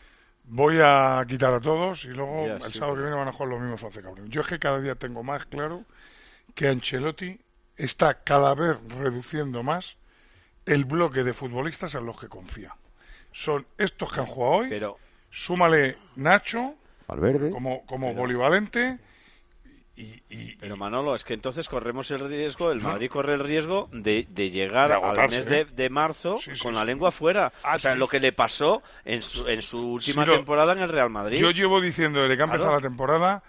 voy a quitar a todos y luego Ya, el sí, sábado que pero- viene van a jugar los mismos once cabrones. Yo es que cada día tengo más claro que Ancelotti está cada vez reduciendo más el bloque de futbolistas en los que confía. Son estos que han jugado hoy, Pero súmale Nacho, Valverde. Como, como Pero- polivalente. Y, y- Pero Manolo, es que entonces corremos el riesgo, el Madrid corre el riesgo de, de llegar De al agotarse, mes de, ¿eh? de marzo Sí, sí, con sí. la lengua fuera. Ah, o sea, sí. lo que le pasó en su, en su última Sí, lo- temporada en el Real Madrid. Yo llevo diciendo desde que ha empezado Claro. la temporada,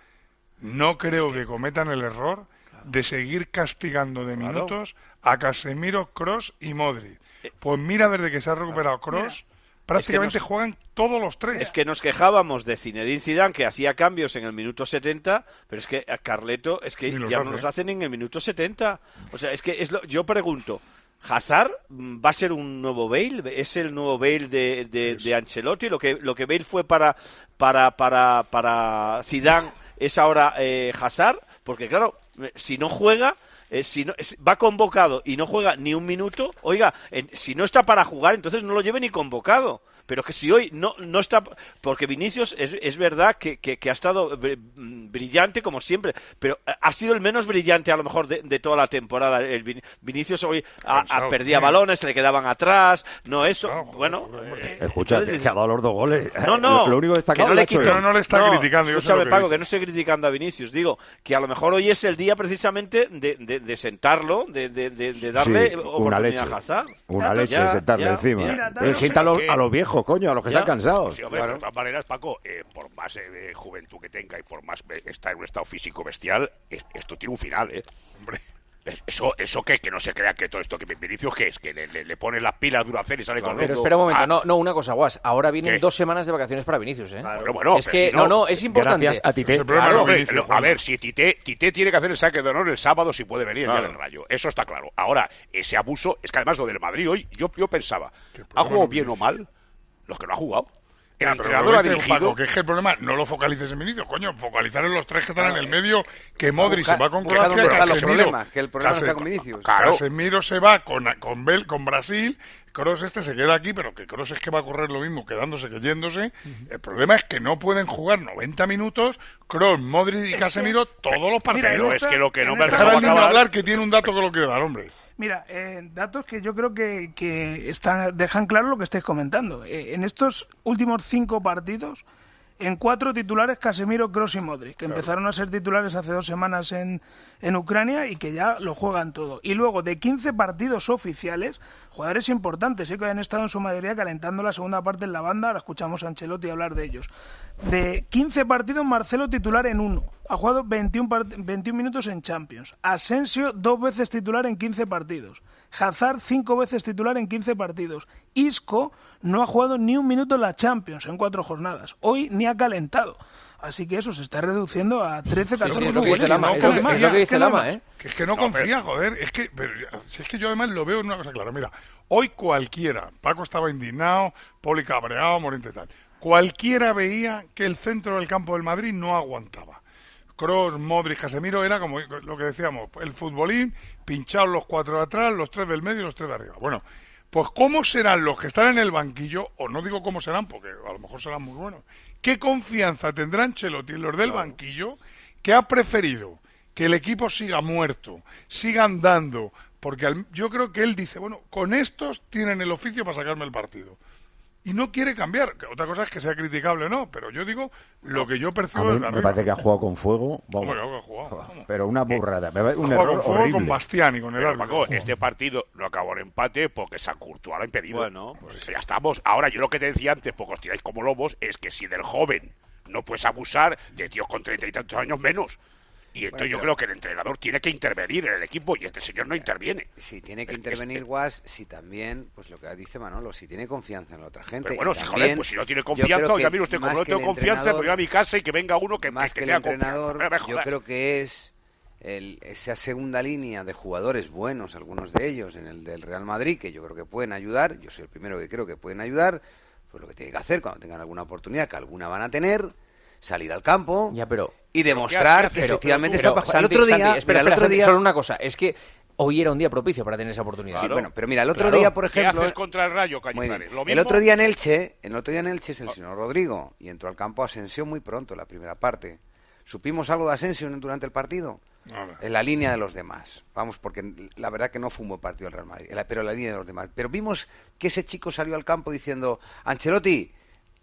no creo que... cometan el error de seguir castigando de Claro. minutos a Casemiro, Kroos y Modric. Pues mira, desde que se ha recuperado Kroos, prácticamente nos- juegan todos los tres. Es que nos quejábamos de Zinedine Zidane, que hacía cambios en el minuto setenta, pero es que a Carleto es que Ni los ya hace. no los hacen en el minuto setenta. O sea, es que es lo, yo pregunto, ¿Hazard mm, va a ser un nuevo Bale? ¿Es el nuevo Bale de, de, de Ancelotti? Lo que, lo que Bale fue para, para, para, para Zidane es ahora eh, Hazard, porque claro, eh, si no juega... Eh, si no, es- va convocado y no juega ni un minuto, oiga, en- si no está para jugar, entonces no lo lleve ni convocado. Pero que si hoy no, no está... Porque Vinicius es, es verdad que, que, que ha estado br- brillante como siempre, pero ha sido el menos brillante a lo mejor de, de toda la temporada. El Vin- Vinicius hoy ha- ha- Cansado, perdía sí. balones, se le quedaban atrás, no esto. bueno, eh, Escucha, entonces que, que ha dado los dos goles. no, no. Lo, lo único destacado que no lo le ha hecho quito- él. No, no le está criticando, yo sé Escúchame, lo que Paco, dice. que no estoy criticando a Vinicius. Digo que a lo mejor hoy es el día precisamente de, de, de sentarlo, de, de, de, de darle Sí, una oportunidad leche. a Hazard. Una Datos, leche, ya, sentarle ya, encima. ya. Mira, Pero datos- sienta a los, que- a los viejos, coño, a los que Ya. están cansados. Sí, hombre, pero de todas maneras, Paco, eh, por más eh, de juventud que tenga y por más eh, estar en un estado físico bestial, es- esto tiene un final, ¿eh? Hombre. Es- Eso, eso que, que no se crea que todo esto que Vinicius, ¿qué es? Que le, le, le pone las pilas Duracell y sale corriendo. Pero espera un momento, Ah, no, no, una cosa, Guas. Ahora vienen ¿Qué? dos semanas de vacaciones para Vinicius, ¿eh? Bueno, bueno, es pero que, si no, no- no, es importante. Gracias a Tite. El problema Claro, no es hombre, Vinicius, lo- a Juanma. ver, si Tite, Tite tiene que hacer el saque de honor el sábado si puede venir el día Claro. del Rayo. Eso está claro. Ahora, ese abuso, es que además lo del Madrid hoy, yo, yo pensaba, Que el ¿ha problema jugado no bien o es mal? Los que no ha jugado. El Ya, pero entrenador lo ha dice dirigido... Paco, que es que el problema no lo focalices en Vinicius, coño, focalizar en los tres que están en el medio, que Modric busca- se va con busca Croacia, dónde están los Casemiro, problemas, que el problema Case- está con Vinicius. Claro. Casemiro se va con, con, Bel, con Brasil, Kroos este se queda aquí, pero que Kroos es que va a correr lo mismo quedándose que yéndose. El problema es que no pueden jugar noventa minutos Kroos, Modric y Es Casemiro que- todos los Mira, partidos. Pero en es que lo que no en me esta- Dejar al dejaba niño acabar- hablar que tiene un dato que lo quiere dar, hombre. Mira, eh, datos que yo creo que, que están, dejan claro lo que estáis comentando. Eh, en estos últimos cinco partidos, en cuatro titulares Casemiro, Kroos y Modric, que empezaron a ser titulares hace dos semanas en, en Ucrania y que ya lo juegan todo. Y luego, de quince partidos oficiales, jugadores importantes, ¿eh? que han estado en su mayoría calentando la segunda parte en la banda, ahora escuchamos a Ancelotti hablar de ellos. De quince partidos, Marcelo titular en uno. Ha jugado veintiún, part- veintiún minutos en Champions. Asensio, dos veces titular en quince partidos. Hazard, cinco veces titular en quince partidos. Isco no ha jugado ni un minuto en la Champions en cuatro jornadas. Hoy ni ha calentado. Así que eso se está reduciendo a trece, catorce es lo que dice futbolistas. Lama, No, es que lo no que- hay más, es lo que ya, dice que no hay Lama, más. ¿eh? Que es que no, No, confía, joder. Es que, pero, si es que yo además lo veo en una cosa clara. Mira, hoy cualquiera, Paco estaba indignado, Poli cabreado, Morente tal. Cualquiera veía que el centro del campo del Madrid no aguantaba. Kroos, Modric, Casemiro era como lo que decíamos, el futbolín, pinchados los cuatro de atrás, los tres del medio y los tres de arriba. Bueno, pues ¿cómo serán los que están en el banquillo? O no digo cómo serán, porque a lo mejor serán muy buenos. ¿Qué confianza tendrán Ancelotti en los del banquillo que ha preferido que el equipo siga muerto, siga andando? Porque al- yo creo que él dice, bueno, con estos tienen el oficio para sacarme el partido. Y no quiere cambiar. Que otra cosa es que sea criticable o no, pero yo digo lo que yo A percibo mí desde me arriba. parece que ha jugado con fuego. Vamos. Hombre, ha jugado, vamos. Pero una burrada. me va- Ha Un jugado error con fuego horrible. con Bastiani, con el Pero, árbitro. Paco, este partido no acabó en empate porque San Courtois lo ha impedido. Bueno, pues ya estamos. Ahora, yo lo que te decía antes, porque os tiráis como lobos, es que si del joven no puedes abusar de tíos con treinta y tantos años menos. Y entonces yo creo que el entrenador tiene que intervenir en el equipo y este señor no interviene. Si tiene que Es- intervenir es- Guas, si también, pues lo que dice Manolo, si tiene confianza en la otra gente. Pero bueno, y si, también, joder, pues si no tiene yo confianza, creo oiga, que mire usted, como más no que el tengo confianza, entrenador- pues voy a mi casa y que venga uno que, más que que el tenga confianza. entrenador, No me yo jodas. creo que es el- esa segunda línea de jugadores buenos, algunos de ellos en el del Real Madrid, que yo creo que pueden ayudar, yo soy el primero que creo que pueden ayudar, pues lo que tiene que hacer cuando tengan alguna oportunidad, que alguna van a tener, salir al campo Ya, pero... y demostrar ¿qué hace? que Pero- efectivamente pero, está pasando. El Santi, otro día, Santi, espera, mira, el espera, otro Santi, día, solo una cosa, es que hoy era un día propicio para tener esa oportunidad. sí, bueno, pero mira, el otro Claro. día, por ¿Qué ejemplo, haces contra el Rayo, muy Cañizares? bien. Lo El mismo- otro día en Elche, el otro día en Elche se lesionó Rodrigo y entró al campo Asensio muy pronto, la primera parte. ¿Supimos algo de Asensio durante el partido? Nada. En la línea de los demás. Vamos, porque la verdad que no fue un buen partido el Real Madrid, en la- pero en la línea de los demás. Pero vimos que ese chico salió al campo diciendo, Ancelotti,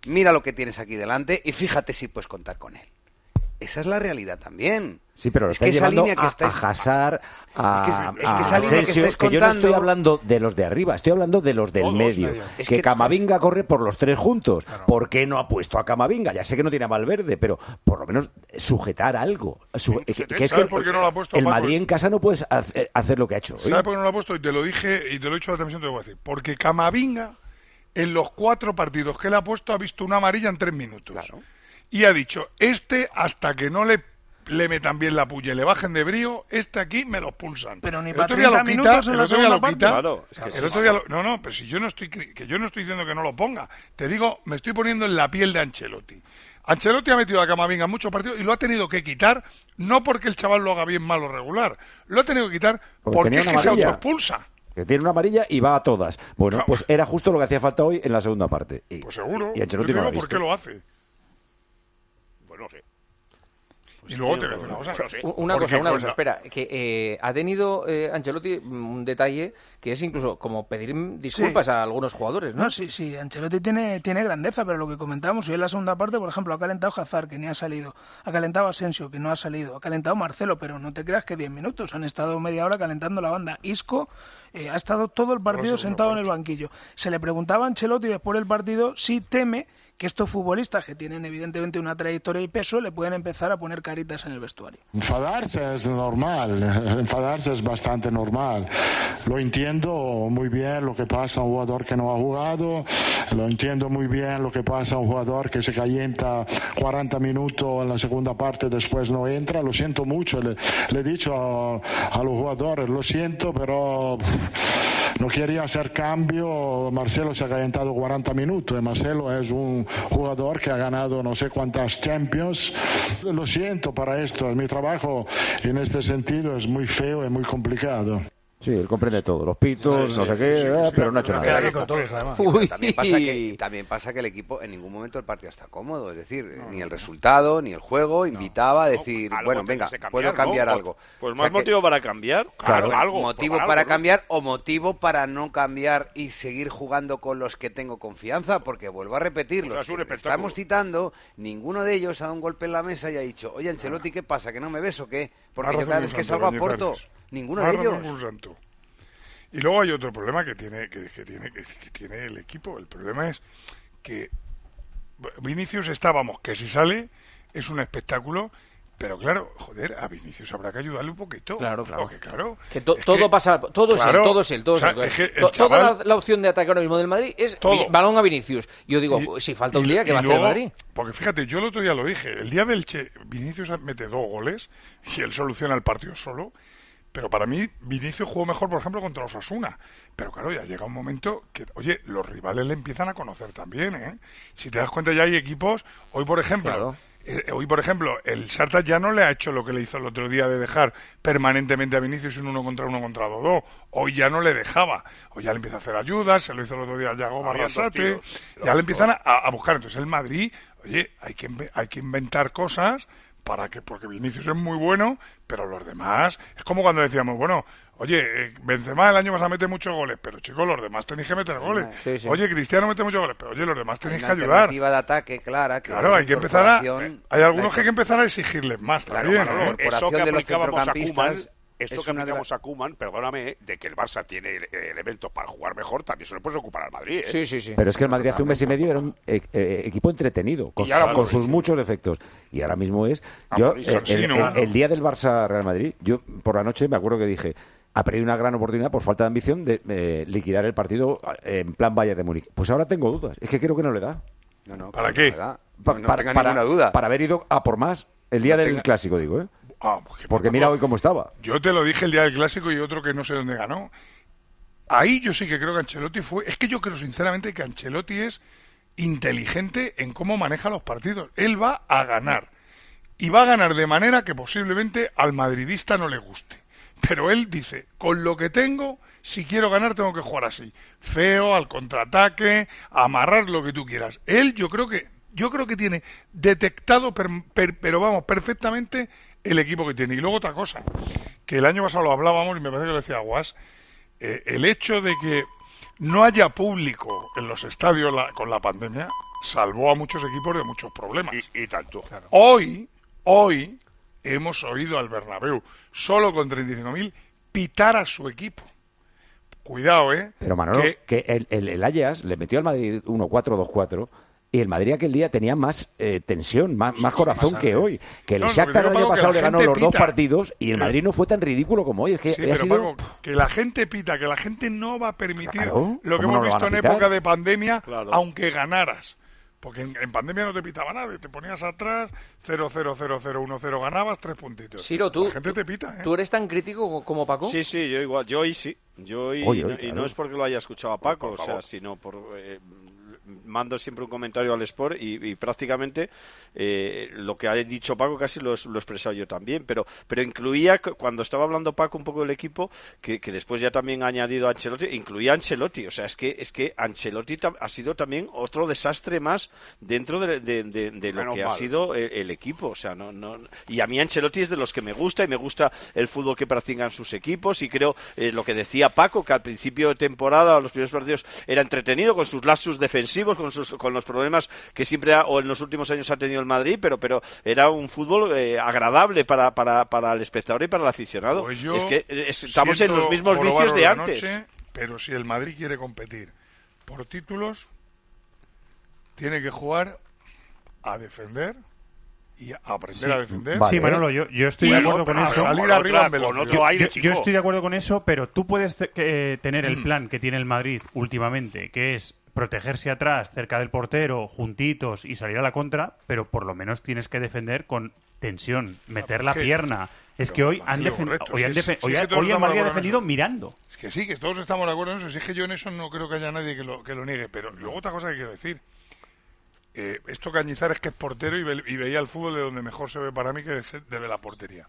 mira lo que tienes aquí delante y fíjate si puedes contar con él. Esa es la realidad también. Sí, pero lo es estáis que esa llevando línea que a, estáis... a Hazard, a, es que, es que esa a línea que Asensio, estáis que yo no estoy contando- hablando de los de arriba, estoy hablando de los del Todos, medio. medio. Es que, que- Camavinga corre por los tres juntos. ¿Por qué no ha puesto a Camavinga? Ya sé que no tiene a Valverde, pero por lo menos sujetar algo. Su- que, que es ¿Sabes que por qué no lo ha puesto, el Paco? Madrid en casa no puedes hacer, hacer lo que ha hecho hoy. ¿Sabes por qué no lo ha puesto? Y te lo dije y te lo he dicho en la transmisión, te lo voy a decir. Porque Camavinga, en los cuatro partidos que le ha puesto, ha visto una amarilla en tres minutos. Claro. Y ha dicho, este hasta que no le le metan bien la puya y le bajen de brío, este aquí me los pulsan. Pero ni El para otro día treinta lo quita, minutos en el la otro día segunda lo parte. quita, Claro, es que el sí, otro sí. día lo- no, no, pero si yo no estoy cri- que yo no estoy diciendo que no lo ponga, te digo, me estoy poniendo en la piel de Ancelotti. Ancelotti ha metido a Camavinga en muchos partidos y lo ha tenido que quitar, no porque el chaval lo haga bien, mal o regular, lo ha tenido que quitar Porque porque tenía es una que se amarilla. autoexpulsa. Que tiene una amarilla y va a todas. Bueno, Claro. pues era justo lo que hacía falta hoy en la segunda parte. Y, Pues seguro. y Yo Ancelotti te no lo ha digo por visto. qué lo hace. Pues no sé. Y luego te voy a decir una cosa. No sé. Una Porque, cosa, una cosa, cosa- espera, que eh, ha tenido eh, Ancelotti un detalle que es incluso como pedir disculpas Sí. a algunos jugadores, ¿no? No, sí, sí, Ancelotti tiene, tiene grandeza, pero lo que comentábamos, hoy en la segunda parte, por ejemplo, ha calentado Hazard, que ni ha salido, ha calentado Asensio, que no ha salido, ha calentado Marcelo, pero no te creas que diez minutos, han estado media hora calentando la banda. Isco eh, ha estado todo el partido segunda sentado en parte. el banquillo. Se le preguntaba a Ancelotti después del partido si teme que estos futbolistas, que tienen evidentemente una trayectoria y peso, le pueden empezar a poner caritas en el vestuario. Enfadarse es normal, enfadarse es bastante normal. Lo entiendo muy bien lo que pasa a un jugador que no ha jugado, lo entiendo muy bien lo que pasa a un jugador que se calienta cuarenta minutos en la segunda parte, después no entra. Lo siento mucho, le, le he dicho a, a los jugadores, lo siento, pero no quería hacer cambio. Marcelo se ha calentado cuarenta minutos y Marcelo es un jugador que ha ganado no sé cuántas Champions. Lo siento para esto, mi trabajo en este sentido es muy feo y muy complicado. Sí, él comprende todo. Los pitos, Sí, no sí, sé qué, sí, sí, eh, sí, pero sí, no ha hecho sí, nada. sí, con todos, además. Uy. También pasa, que, también pasa que el equipo en ningún momento el partido está cómodo, es decir, ni el resultado, ni el juego invitaba a decir, algo bueno, tienes venga, que cambiar, puedo ¿no? cambiar Pues- algo. Pues O más sea que- motivo para cambiar. Claro, Claro, algo, motivo por algo, para ¿no? cambiar o motivo para no cambiar y seguir jugando con los que tengo confianza, porque vuelvo a repetir, O sea, los es un que espectáculo. estamos citando, ninguno de ellos ha dado un golpe en la mesa y ha dicho, oye Ancelotti, ¿qué pasa? ¿Que no me ves o qué? Porque Más yo cada razón vez que un santo, salgo aporto, Cañizares. ninguno Más de razón ellos. un santo. Y luego hay otro problema que tiene que, que tiene que, que tiene el equipo. El problema es que Vinicius está, vamos, que si sale es un espectáculo, pero claro, joder, a Vinicius habrá que ayudarle un poquito. Claro, claro. Porque, claro, Que to- es todo que- pasa, todo claro, es él, todo es él, todo o sea, es él. es que el To- Toda chaval- la, la opción de ataque ahora mismo del Madrid es Todo. vi- balón a Vinicius. Yo digo, Y- pues, si falta un y- día, ¿qué y va a hacer el luego- Madrid? Porque fíjate, yo el otro día lo dije, el día del Che, Vinicius mete dos goles y él soluciona el partido solo. Pero para mí, Vinicius jugó mejor, por ejemplo, contra Osasuna. Pero claro, ya llega un momento que, oye, los rivales le empiezan a conocer también, ¿eh? Si te das cuenta, ya hay equipos. Hoy, por ejemplo, Claro. eh, hoy, por ejemplo, el Sarta ya no le ha hecho lo que le hizo el otro día de dejar permanentemente a Vinicius un uno contra uno contra Dodó. Hoy ya no le dejaba. Hoy ya le empieza a hacer ayudas, se lo hizo el otro día a Yago Ahora dos Barrasate. tiros. Ya le empiezan a, a buscar. Entonces, el Madrid, oye, hay que, inve- hay que inventar cosas para que, porque Vinicius es muy bueno, pero los demás, es como cuando decíamos, bueno, oye, eh, Benzema el año pasado mete muchos goles, pero chicos, los demás tenéis que meter goles. Sí, sí. Oye, Cristiano mete muchos goles, pero oye, los demás Hay tenéis una que ayudar. alternativa de ataque clara. Que Claro, es hay que empezar a... incorporación- Hay algunos la que hay que empezar a exigirles más Claro, también. Manolo, ¿eh? Eso que incorporación de los aplicábamos a Koeman, centrocampistas eso es que una de aplicamos la- a Koeman, perdóname, de que el Barça tiene eh, elementos para jugar mejor, también se lo puedes ocupar al Madrid, ¿eh? Sí, sí, sí. Pero es que el Madrid hace un mes y medio era un eh, eh, equipo entretenido, con, Y ahora con por sus eso. muchos defectos. Y ahora mismo es... Yo, Amorísimo, eh, el, sí, ¿no? el- el día del Barça-Real Madrid, yo por la noche me acuerdo que dije, ha perdido una gran oportunidad por falta de ambición de eh, liquidar el partido eh, en plan Bayern de Múnich. Pues ahora tengo dudas. Es que creo que no le da. No, no, ¿Para claro, qué? no, ¿verdad? Pa- No, no para, tenga para- ninguna duda. para haber ido a por más el día No del tenga- Clásico, digo, ¿eh? Ah, porque- Porque mira hoy cómo estaba. Yo te lo dije el día del Clásico y otro que no sé dónde ganó. Ahí yo sí que creo que Ancelotti fue... Es que yo creo sinceramente que Ancelotti es inteligente en cómo maneja los partidos. Él va a ganar. Y va a ganar de manera que posiblemente al madridista no le guste. Pero él dice, con lo que tengo, si quiero ganar tengo que jugar así. Feo, al contraataque, amarrar lo que tú quieras. Él yo creo que yo creo que tiene detectado, per- per- pero vamos, perfectamente el equipo que tiene. Y luego otra cosa, que el año pasado lo hablábamos y me parece que lo decía Guas, eh, el hecho de que no haya público en los estadios la, con la pandemia salvó a muchos equipos de muchos problemas. Y, y tanto. Claro. Hoy, hoy hemos oído al Bernabéu, solo con treinta y cinco mil, pitar a su equipo. Cuidado, ¿eh? Pero Manolo, que, que el, el, el Ajax le metió al Madrid uno cuatro dos cuatro y el Madrid aquel día tenía más eh, tensión, más, más corazón más que hoy. Que el no, Shakhtar el año pasado le ganó los pita. dos partidos y el Madrid no fue tan ridículo como hoy. Es que sí, ha pero sido... Paco, que la gente pita, que la gente no va a permitir claro, lo que hemos no visto en pitar? época de pandemia, claro. aunque ganaras. Porque en, en pandemia no te pitaba nada, te ponías atrás, cero cero cero cero uno cero, ganabas, tres puntitos. Ciro, tú, la gente te pita, ¿eh? ¿Tú eres tan crítico como Paco? Sí, sí, yo igual, yo hoy sí. Yo hoy, oye, y, no, oye, y claro. no es porque lo haya escuchado a Paco, por o sea, favor. sino por... Eh, mando siempre un comentario al Sport y, y prácticamente eh, lo que ha dicho Paco casi lo, lo he expresado yo también, pero pero incluía, cuando estaba hablando Paco un poco del equipo, que, que después ya también ha añadido a Ancelotti, incluía a Ancelotti, o sea, es que es que Ancelotti ha sido también otro desastre más dentro de, de, de, de lo Menos que mal. ha sido el, el equipo, o sea, no, no y a mí Ancelotti es de los que me gusta y me gusta el fútbol que practican sus equipos y creo eh, lo que decía Paco, que al principio de temporada, los primeros partidos, era entretenido con sus lapsus defensivos, con sus con los problemas que siempre ha, o en los últimos años ha tenido el Madrid, pero pero era un fútbol eh, agradable para, para, para el espectador y para el aficionado. Pues yo es que eh, estamos en los mismos probarlo vicios de la antes. Noche, pero si el Madrid quiere competir por títulos, tiene que jugar a defender y a aprender sí. a defender. Vale. Sí, Manolo, yo, yo estoy y de acuerdo con a eso. salir Con arriba otra, en con velocidad. otro aire, yo, yo, yo estoy de acuerdo con eso, pero tú puedes te, que, tener el Mm. plan que tiene el Madrid últimamente, que es protegerse atrás, cerca del portero, juntitos y salir a la contra, pero por lo menos tienes que defender con tensión, meter la ¿qué? pierna. Es Pero, que hoy sí, han, defen correcto, hoy si han es- defen si hoy, es que ha- todos hoy el estamos Madrid de ha acuerdo en defendido eso. mirando. Es que sí, que todos estamos de acuerdo en eso. Si es que yo en eso no creo que haya nadie que lo, que lo niegue. Pero luego otra cosa que quiero decir. Eh, esto Cañizares, que es portero y, ve- y veía el fútbol de donde mejor se ve para mí, que es de la portería.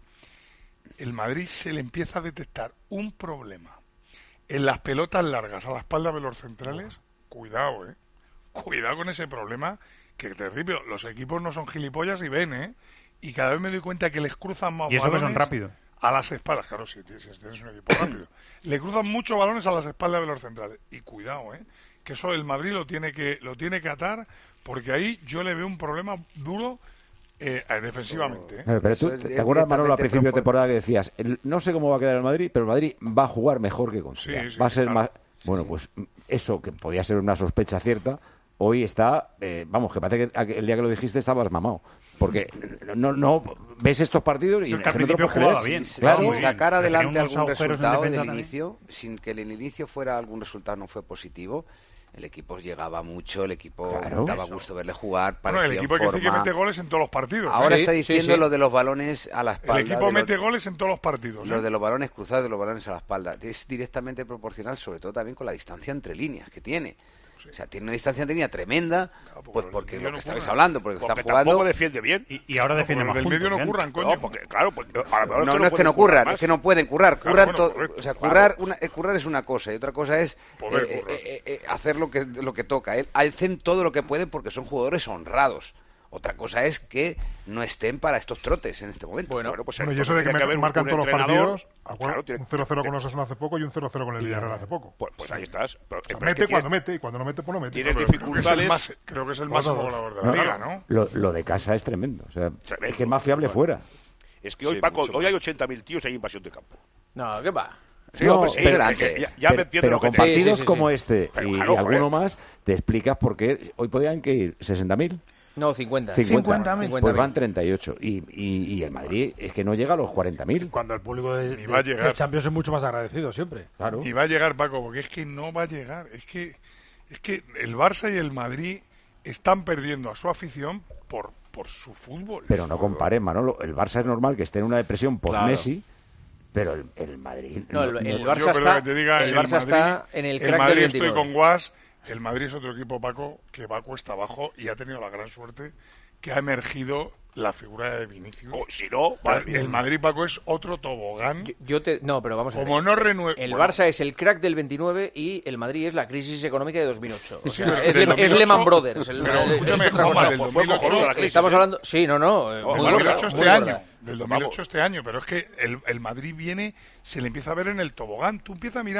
El Madrid se le empieza a detectar un problema en las pelotas largas a la espalda de los centrales. Cuidado, eh. Cuidado con ese problema, que te repito, los equipos no son gilipollas y ven, eh. Y cada vez me doy cuenta que les cruzan más Y eso que balones son rápidos. a las espaldas. Claro, si tienes, si tienes un equipo rápido. Le cruzan muchos balones a las espaldas de los centrales. Y cuidado, eh. Que eso el Madrid lo tiene que lo tiene que atar, porque ahí yo le veo un problema duro eh, defensivamente. ¿eh? Eh, Pero tú, ¿te, te acuerdas, Manolo, al principio de temporada que decías, el- no sé cómo va a quedar el Madrid, pero el Madrid va a jugar mejor que consiga? Sí, sí, va a ser claro. más... Bueno, pues eso, que podía ser una sospecha cierta, hoy está... eh, vamos, que parece que el día que lo dijiste estabas mamado. Porque no, no ves estos partidos y Pero es que al no te lo principio puedes creer. jugaba bien. Claro. Sin sacar Pero tenía adelante unos algún agujeros en resultado defensa del también. inicio, sin que el inicio fuera algún resultado no fue positivo, el equipo llegaba mucho, el equipo Claro. daba gusto verle jugar, Bueno, parecía el equipo en hay que decir que forma. mete goles en todos los partidos. Ahora ¿eh? está Sí, diciendo sí. lo de los balones a la espalda. El equipo de mete los, goles en todos los partidos. ¿eh? los de los balones cruzados, de los balones a la espalda. Es directamente proporcional, sobre todo también con la distancia entre líneas que tiene. O sea, tiene una distancia entre línea tremenda, pues porque del lo medio que no estabais ocurre. hablando, porque, Porque está jugando. tampoco defiende bien. Y, y ahora defiende Porque más del juntos, medio no bien. ocurran, coño. No, porque, claro, pues, a lo mejor No, que no es que pueden no currar curran, más. es que no pueden currar. Claro, Curran bueno, to- correcto, o sea, claro. currar, una, eh, currar es una cosa y otra cosa es Poder eh, currar. eh, eh, hacer lo que, lo que toca. Eh, Hacen todo lo que pueden porque son jugadores honrados. Otra cosa es que no estén para estos trotes en este momento. Bueno, pues Bueno, y entonces eso de que tiene me- haber un- marcan un todos los entrenador, partidos, acuérdate, claro, tiene- un cero cero con Osasuna hace poco y un cero cero con el Villarreal hace poco. Pues, pues ahí estás. Pero, O sea, pero es que mete tiene- cuando mete y cuando no mete, pues no mete. Tienes Pero- Creo que es el dificultades. más- Creo que es el máximo goleador de la No, liga, ¿no? Lo, lo de casa es tremendo. O sea, Se ve, es que es más fiable fuera. Es que hoy, Sí, Paco, mucho hoy más. hay ochenta mil tíos y hay invasión de campo. No, ¿qué va? Sí, No, hombre, sí, pero- es que ya, ya me pero entiendo pero lo que con te- Sí, partidos sí, sí, como sí. este Pero y, claro, y alguno joder. más, te explicas por qué hoy podían que ir sesenta mil. No, cincuenta. cincuenta mil. Pues van treinta y ocho. Y, y, y el Madrid es que no llega a los cuarenta mil. Cuando el público de, Ni de- va a llegar. de Champions es mucho más agradecido siempre. Claro. Y va a llegar, Paco, porque es que no va a llegar. Es que, es que el Barça y el Madrid están perdiendo a su afición por, por su fútbol. Pero no compares, Manolo. El Barça es normal que esté en una depresión post-Messi, pero el, el Madrid... No, el- el Yo, Barça pero está- que te diga, el Barça está en el crack Madrid del estoy veintinueve. con Guas. El Madrid es otro equipo, Paco, que va cuesta abajo y ha tenido la gran suerte que ha emergido la figura de Vinicius. O si no, madre mía. El Madrid, Paco, es otro tobogán. Yo, yo te, no, pero vamos a ver. Como no renueve... El bueno, Barça es el crack del veintinueve y el Madrid es la crisis económica de dos mil ocho. O Sí, sea, pero es, del Le- es 2008, Lehman Brothers. El, pero el- escúchame, es otra Juanma, cosa. del Pues dos mil ocho, cojonuda la crisis, Estamos ¿eh? hablando... Sí, no, no. eh, Del muy dos mil gorda, ocho este muy año, gorda. del dos mil ocho este año, pero es que el, el Madrid viene, se le empieza a ver en el tobogán. Tú empiezas a mirar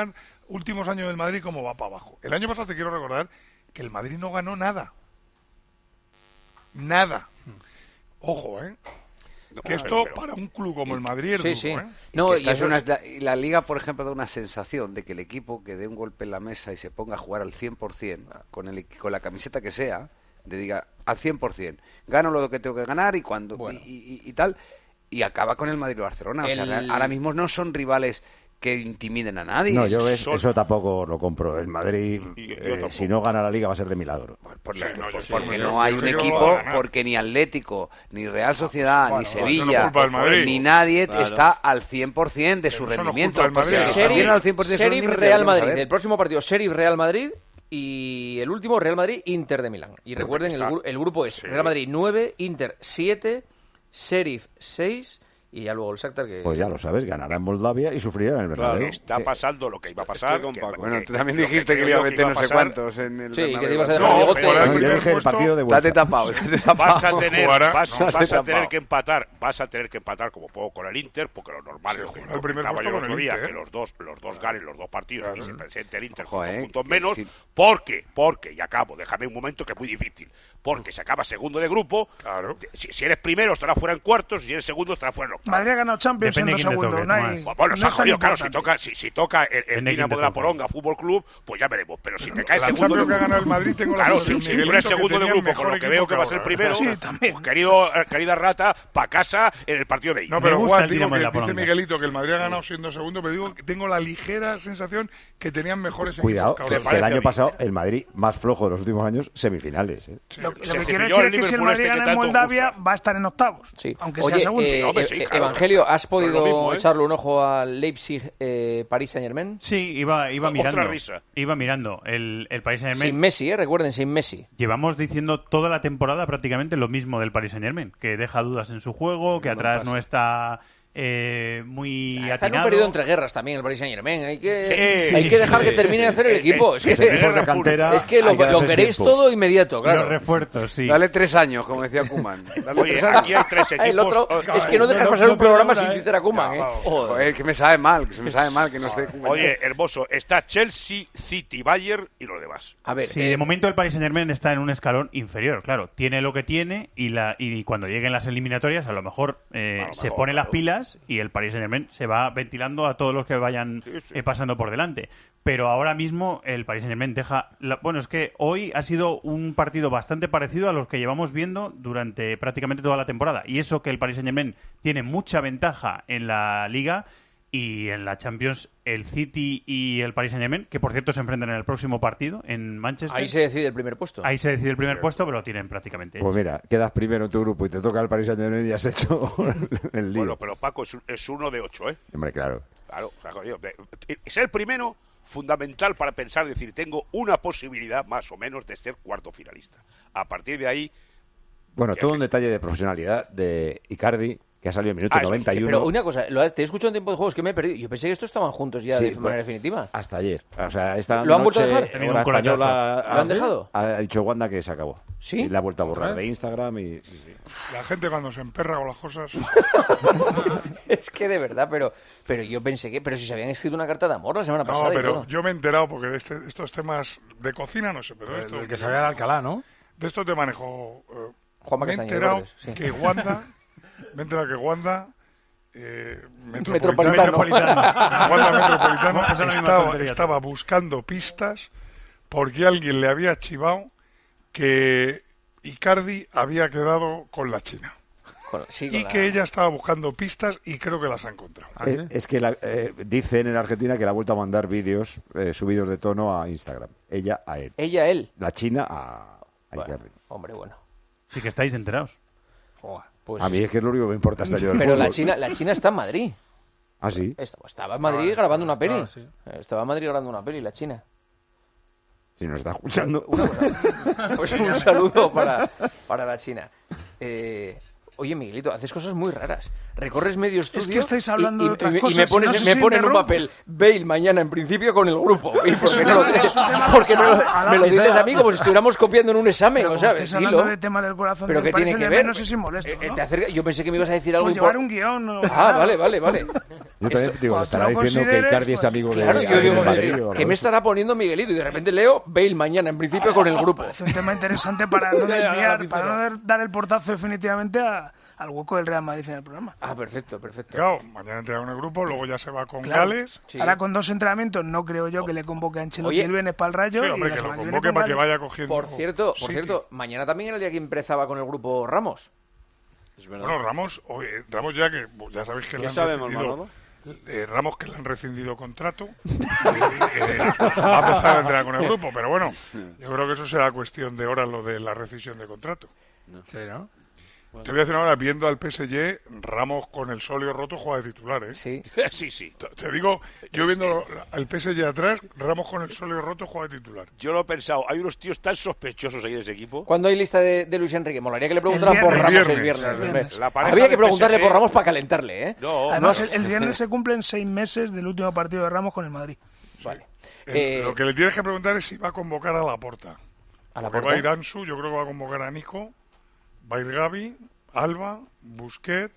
últimos años del Madrid cómo va para abajo. El año pasado te quiero recordar que el Madrid no ganó nada. Nada. Ojo, ¿eh? Que esto pero- para un club como el Madrid es Sí, duro, sí. ¿eh? No, y y, eso una- es- y la Liga, por ejemplo, da una sensación de que el equipo que dé un golpe en la mesa y se ponga a jugar al cien por ciento, con, el, con la camiseta que sea, de diga al cien por ciento, gano lo que tengo que ganar y cuando Bueno. y, y- y tal, y acaba con el Madrid y Barcelona. O sea, El- ahora mismo no son rivales que intimiden a nadie. No, yo ves, Son- eso tampoco lo compro. El Madrid, Y- yo eh, tampoco. si no gana la Liga, va a ser de milagro. Por Sí, la- no, yo por- sí, porque yo- no yo hay creo un que no lo equipo, va a ganar. porque ni Atlético, ni Real Sociedad, Bueno, ni eso no es Sevilla, culpa del Madrid. ni nadie Claro. está al cien por ciento de su Pero eso no es rendimiento. culpa del porque Madrid. si Sheriff- estuvieran al cien por ciento de su Sheriff rendimiento, Real deberíamos Madrid. saber. El próximo partido, Sheriff Real Madrid. Y el último, Real Madrid, Inter de Milán. Y recuerden, el, está- gru- el grupo es sí. Real Madrid nueve, Inter siete, Sheriff seis y ya luego el Shakhtar que... Pues ya lo sabes, ganará en Moldavia y sufrirá en el Bernabéu. Está Sí. pasando lo que iba a pasar. Estoy con que- Paco. que- Bueno, tú también lo dijiste que, creo le iba a que meter iba no sé pasar. cuántos en el Sí, que te Bernabéu. ibas a dejar No, bigote. pero No, el yo dije el puesto- partido de vuelta. Date tapado, date tapado. Vas a tener, Jugará- vas, no, vas date a tener tapado. que empatar, vas a tener que empatar como puedo con el Inter, porque lo normal Sí, es lo que jugará el primer comentaba puesto yo el con otro el día, Inter. que los dos, los dos ganen los dos partidos Claro. y se presente el Inter Ojo, con dos eh, puntos que menos, sí. porque, porque, y acabo, déjame un momento que es muy difícil, porque se acaba segundo de grupo, Claro. si, si eres primero estará fuera en cuartos, si eres segundo estará fuera en octavos. Madrid ha ganado Champions Depende en de dos quién le segundos. toque, no hay- Tomás. Bueno, no se ha es tan jodido, claro, si importante. toca, si, si toca el, el Depende de Dinamo quién de la te toque. Poronga Fútbol Club, pues ya veremos, pero si te cae La segundo Champions de que ha grupo... ganado el Madrid tengo la Claro, sensación, si, si tú Miguelito, eres que segundo de tenía grupo, mejor con lo que equipo veo que va a ser ahora. primero, Sí, también. pues querido, eh, querida rata, pa' casa en el partido de ahí. No, pero gusta Juan, el digo Dinamo que de la dice Poronga. Miguelito que el Madrid ha ganado siendo segundo, pero digo que tengo la ligera sensación que tenían mejores Cuidado, equipos que, que que ahora. el parece a año mí. pasado el Madrid más flojo de los últimos años, semifinales. ¿eh? Sí. Lo, lo Se que quiero cepilló decir el es que si el Liverpool Madrid este que gana en tanto Moldavia, gusta. va a estar en octavos. Sí. Aunque Oye, sea segundo. eh, hombre, eh, sí, eh, claro. Evangelio, ¿has Pero es podido lo mismo, ¿eh? echarle un ojo al Leipzig eh, Paris Saint Germain? Sí, iba, iba Otra mirando. risa. Iba mirando. El, el Paris Saint-Germain. Sin Messi, ¿eh? Recuerden, sin Messi. Llevamos diciendo toda la temporada prácticamente lo mismo del Paris Saint-Germain, que deja dudas en su juego, que No atrás pasa. no está eh, muy Está en un atinado. periodo entre guerras también el Paris Saint Germain. Hay que, Sí, hay sí, que dejar sí, que termine de sí, hacer el sí. equipo. Es que, Esos equipos de cantera es que lo, hay que lo darles queréis tiempo. todo inmediato, Y claro. los refuerzos, sí. Dale tres años, como decía Koeman. Dale Oye, tres años. aquí hay tres equipos. El otro oh, es que no dejas no, pasar no un programa perdona, sin ¿eh? citar a Koeman, ¿eh? Joder, que me sabe mal, que se me sabe mal que no esté Koeman. Oye, hermoso, está Chelsea, City, Bayern y los demás. A ver, Sí, eh, de momento el Paris Saint-Germain está en un escalón inferior, claro. Tiene lo que tiene y, la, y cuando lleguen las eliminatorias a lo mejor eh, A lo se mejor, pone las claro. pilas y el Paris Saint-Germain se va ventilando a todos los que vayan Sí, sí. eh, pasando por delante. Pero ahora mismo el Paris Saint-Germain deja... la- bueno, es que hoy ha sido un partido bastante parecido a los que llevamos viendo durante prácticamente toda la temporada. Y eso que el Paris Saint-Germain tiene mucha ventaja en la Liga y en la Champions el City y el Paris Saint-Germain, que por cierto se enfrentan en el próximo partido en Manchester. ahí se decide el primer puesto. Ahí se decide el primer puesto, pero lo tienen prácticamente Pues hecho. mira, quedas primero en tu grupo y te toca el Paris Saint-Germain y has hecho el lío. Bueno, pero Paco es, un- es uno de ocho, ¿eh? Hombre, claro. Claro, o sea, jodido. De- es el primero fundamental para pensar, decir, tengo una posibilidad más o menos de ser cuarto finalista. A partir de ahí, Bueno, Ya todo que- un detalle de profesionalidad de Icardi, que ha salido en minuto Ah, eso sí, noventa y uno. Pero una cosa, lo, te he escuchado en tiempo de juegos que me he perdido. Yo pensé que estos estaban juntos ya Sí, de pues, manera definitiva. Hasta ayer. O sea, esta ¿Lo han vuelto a noche, dejar? Tenido hora un coletazo. española, ¿Lo han dejado? Ha, ha dicho Wanda que se acabó. ¿Sí? Y la ha vuelto a borrar ¿Otra de vez? Instagram y... sí, sí. La gente cuando se emperra con las cosas... Es que de verdad, pero pero yo pensé que... Pero si se habían escrito una carta de amor la semana No, pasada y pero todo. yo me he enterado porque de este- estos temas de cocina no sé, pero El, esto, el que se vea en Alcalá, ¿no? de esto te manejo. eh, Juanma me he Castaño, enterado Torres, sí. que Wanda, me he enterado que Wanda eh, Metropolitano. Wanda Metropolitano Esa es la misma estaba, tontería. estaba buscando pistas porque alguien le había chivado que Icardi había quedado con la China. Con- sí, con Y la- que ella estaba buscando pistas y creo que las ha encontrado. Eh, es que la- eh, dicen en Argentina que le ha vuelto a mandar vídeos eh, subidos de tono a Instagram. Ella a él. Ella, él. La China a, a Bueno, Icardi. hombre, bueno. Sí que estáis enterados. Pues, A mí es que es lo único que me importa hasta yo del pero la fútbol. China, la China está en Madrid. Ah, sí. Estaba, estaba en Madrid grabando una peli. estaba, sí. Eh, Estaba en Madrid grabando una peli, la China. Si nos está escuchando. Una cosa. Pues un saludo para, para la China. Eh, Oye, Miguelito, haces cosas muy raras. Recorres medio estudio. Es que estáis hablando y, de otras y, cosas. Y me pones, no sé me si ponen un interrumpo. papel. Bale mañana, en principio, con el grupo. ¿Y por qué un no lo, tema- es un tema porque no lo- personal. me lo dices a mí como si estuviéramos copiando en un examen? Pero O como sea, estáis dilo. hablando de tema del corazón ¿Pero del qué Paris tiene que Saint-Germain, ver? no sé si molesto, Eh, eh, ¿no? te acerca- Yo pensé que me ibas a decir algo Pues llevar impor- un guión. No, Ah, vale, vale, vale. Yo también digo, Cuando estará tú lo diciendo que consideres, Icardi es pues, amigo de, Claro, yo de digo, Madrid. o ¿qué algo me así. estará poniendo Miguelito? Y de repente leo Bale mañana, en principio, con el grupo. Es un tema interesante para no desviar, para no dar- dar el portazo definitivamente a- al hueco del Real Madrid en el programa. Ah, perfecto, perfecto. Claro, mañana entra con el grupo, luego ya se va con Claro. Gales. Ahora con dos entrenamientos no creo yo que le convoque a Ancelotti Oye. el viernes para el Rayo. Sí, y hombre, la que lo semana viene convoque con para que Gales. vaya cogiendo. Por cierto, por sitio. cierto, mañana también era el día que empezaba con el grupo Ramos. Bueno, Ramos, oye, Ramos ya que ya sabéis que ¿Qué le han sabemos, rescindido, Manolo? eh, Ramos que le han rescindido contrato, y, eh, va a empezar a entrenar con el grupo, pero bueno, yo creo que eso será cuestión de horas lo de la rescisión de contrato. Sí, ¿no? Te voy a decir ahora, viendo al P S G, Ramos con el solio roto juega de titular, ¿eh? Sí. Sí, sí. Te- Te digo, yo viendo al P S G atrás, Ramos con el solio roto juega de titular. Yo lo he pensado. Hay unos tíos tan sospechosos ahí de ese equipo. ¿Cuándo hay lista de, de Luis Enrique? Molaría que le preguntaran El por viernes. Ramos el El viernes. viernes. el viernes. La pareja Habría que del preguntarle P S G. por Ramos para calentarle, ¿eh? No, Además, No. el, el viernes se cumplen seis meses del último partido de Ramos con el Madrid. Vale. Eh, Eh, lo que le tienes que preguntar es si va a convocar a Laporta. ¿A la Porque puerta? va a ir Ansu, yo creo que va a convocar a Nico, va a ir Gavi, Alba, Busquets,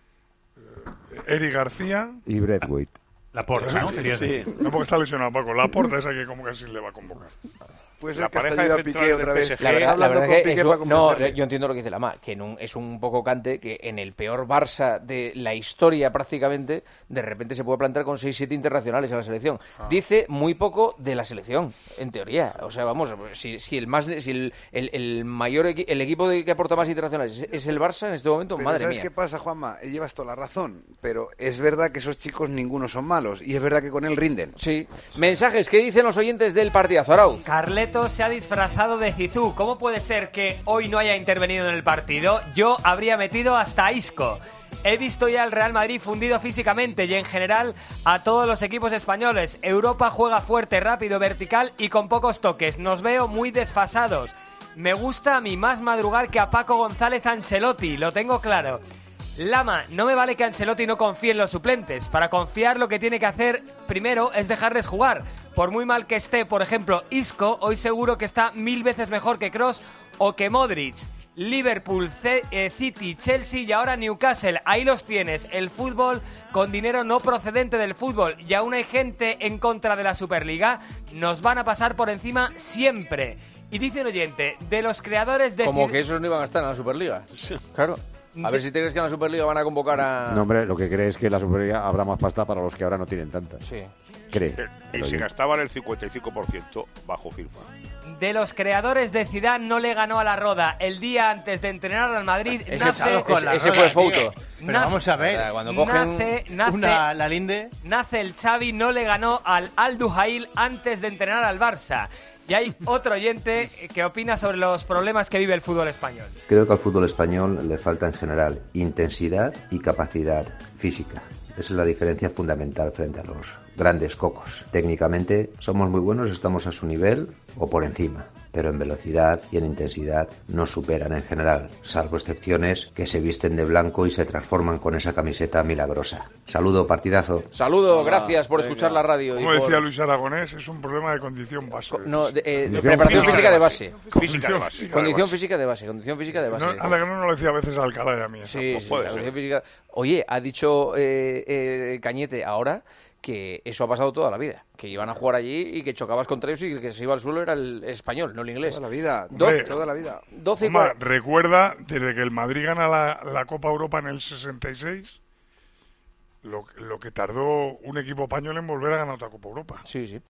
eh, Eric García. Y Braithwaite. La porta, ¿no? Quería Sí. decir. No, porque está lesionado Paco. Laporta es el que como que sí le va a convocar. Pues La el que ha pareja cedido de a Piqué centrales otra del vez. P S G. La verdad, Está la hablando verdad con que Piqué eso- para no, convencerle. yo entiendo lo que dice Lama, que en un- es un poco cante que en el peor Barça de la historia prácticamente, de repente se puede plantear con seis siete internacionales en la selección. Dice muy poco de la selección, en teoría. O sea, vamos, si, si el más si el, el, el mayor equi- el equipo de, que aporta más internacionales es, es el Barça en este momento, Pero madre ¿sabes mía. qué pasa, Juanma? Eh, Llevas toda la razón, pero es verdad que esos chicos ninguno son malos y es verdad que con él rinden. Sí. Mensajes, ¿qué dicen los oyentes del partidazo, Arau? Carleto se ha disfrazado de Zizou. ¿Cómo puede ser que hoy no haya intervenido en el partido? Yo habría metido hasta a Isco. He visto ya al Real Madrid fundido físicamente y en general a todos los equipos españoles. Europa juega fuerte, rápido, vertical y con pocos toques. Nos veo muy desfasados. Me gusta a mí más madrugar que a Paco González Ancelotti, lo tengo claro. Lama, no me vale que Ancelotti no confíe en los suplentes. Para confiar lo que tiene que hacer primero es dejarles jugar. Por muy mal que esté, por ejemplo, Isco, hoy seguro que está mil veces mejor que Kroos o que Modric. Liverpool, C- eh, City, Chelsea y ahora Newcastle. Ahí los tienes. El fútbol con dinero no procedente del fútbol. Y aún hay gente en contra de la Superliga. Nos van a pasar por encima siempre. Y dice un oyente, de los creadores de... Como que esos no iban a estar en la Superliga. Claro. A ver si te crees que en la Superliga van a convocar a... No, hombre, lo que cree es que en la Superliga habrá más pasta para los que ahora no tienen tanta. Sí. Cree. Eh, Y Pero se yo- gastaban el cincuenta y cinco por ciento bajo firma. De los creadores de Zidane no le ganó a la Roda. El día antes de entrenar al Madrid Ese, nace... ese- ese fue Fouto. Pero Na- vamos a ver. Cuando cogen... Nace, nace, Una, la Linde. nace el Xavi, no le ganó al Al Duhail antes de entrenar al Barça. Y hay otro oyente que opina sobre los problemas que vive el fútbol español. Creo que al fútbol español le falta en general intensidad y capacidad física. Esa es la diferencia fundamental frente a los grandes cocos. Técnicamente somos muy buenos, estamos a su nivel o por encima, pero en velocidad y en intensidad nos superan en general, salvo excepciones que se visten de blanco y se transforman con esa camiseta milagrosa. Saludo, partidazo. Saludo, Hola, gracias por venga. escuchar la radio. y Como por- decía Luis Aragonés, es un problema de condición base. Co- No, de, eh, de Condición preparación física física de de base. Física de base. física de Condición base. física de base, condición física de base. No, anda, que no nos lo decía a veces Alcalá y a mí. esa. Sí, Pues sí, puede la ser. condición física. Oye, ha dicho eh, eh, Cañete ahora que eso ha pasado toda la vida, que iban a jugar allí y que chocabas contra ellos y que se iba al suelo era el español, no el inglés. Toda la vida, Doce- toda la vida. doce y Omar, cua- recuerda, desde que el Madrid gana la, la Copa Europa en el sesenta y seis, lo, lo que tardó un equipo español en volver a ganar otra Copa Europa. Sí, sí.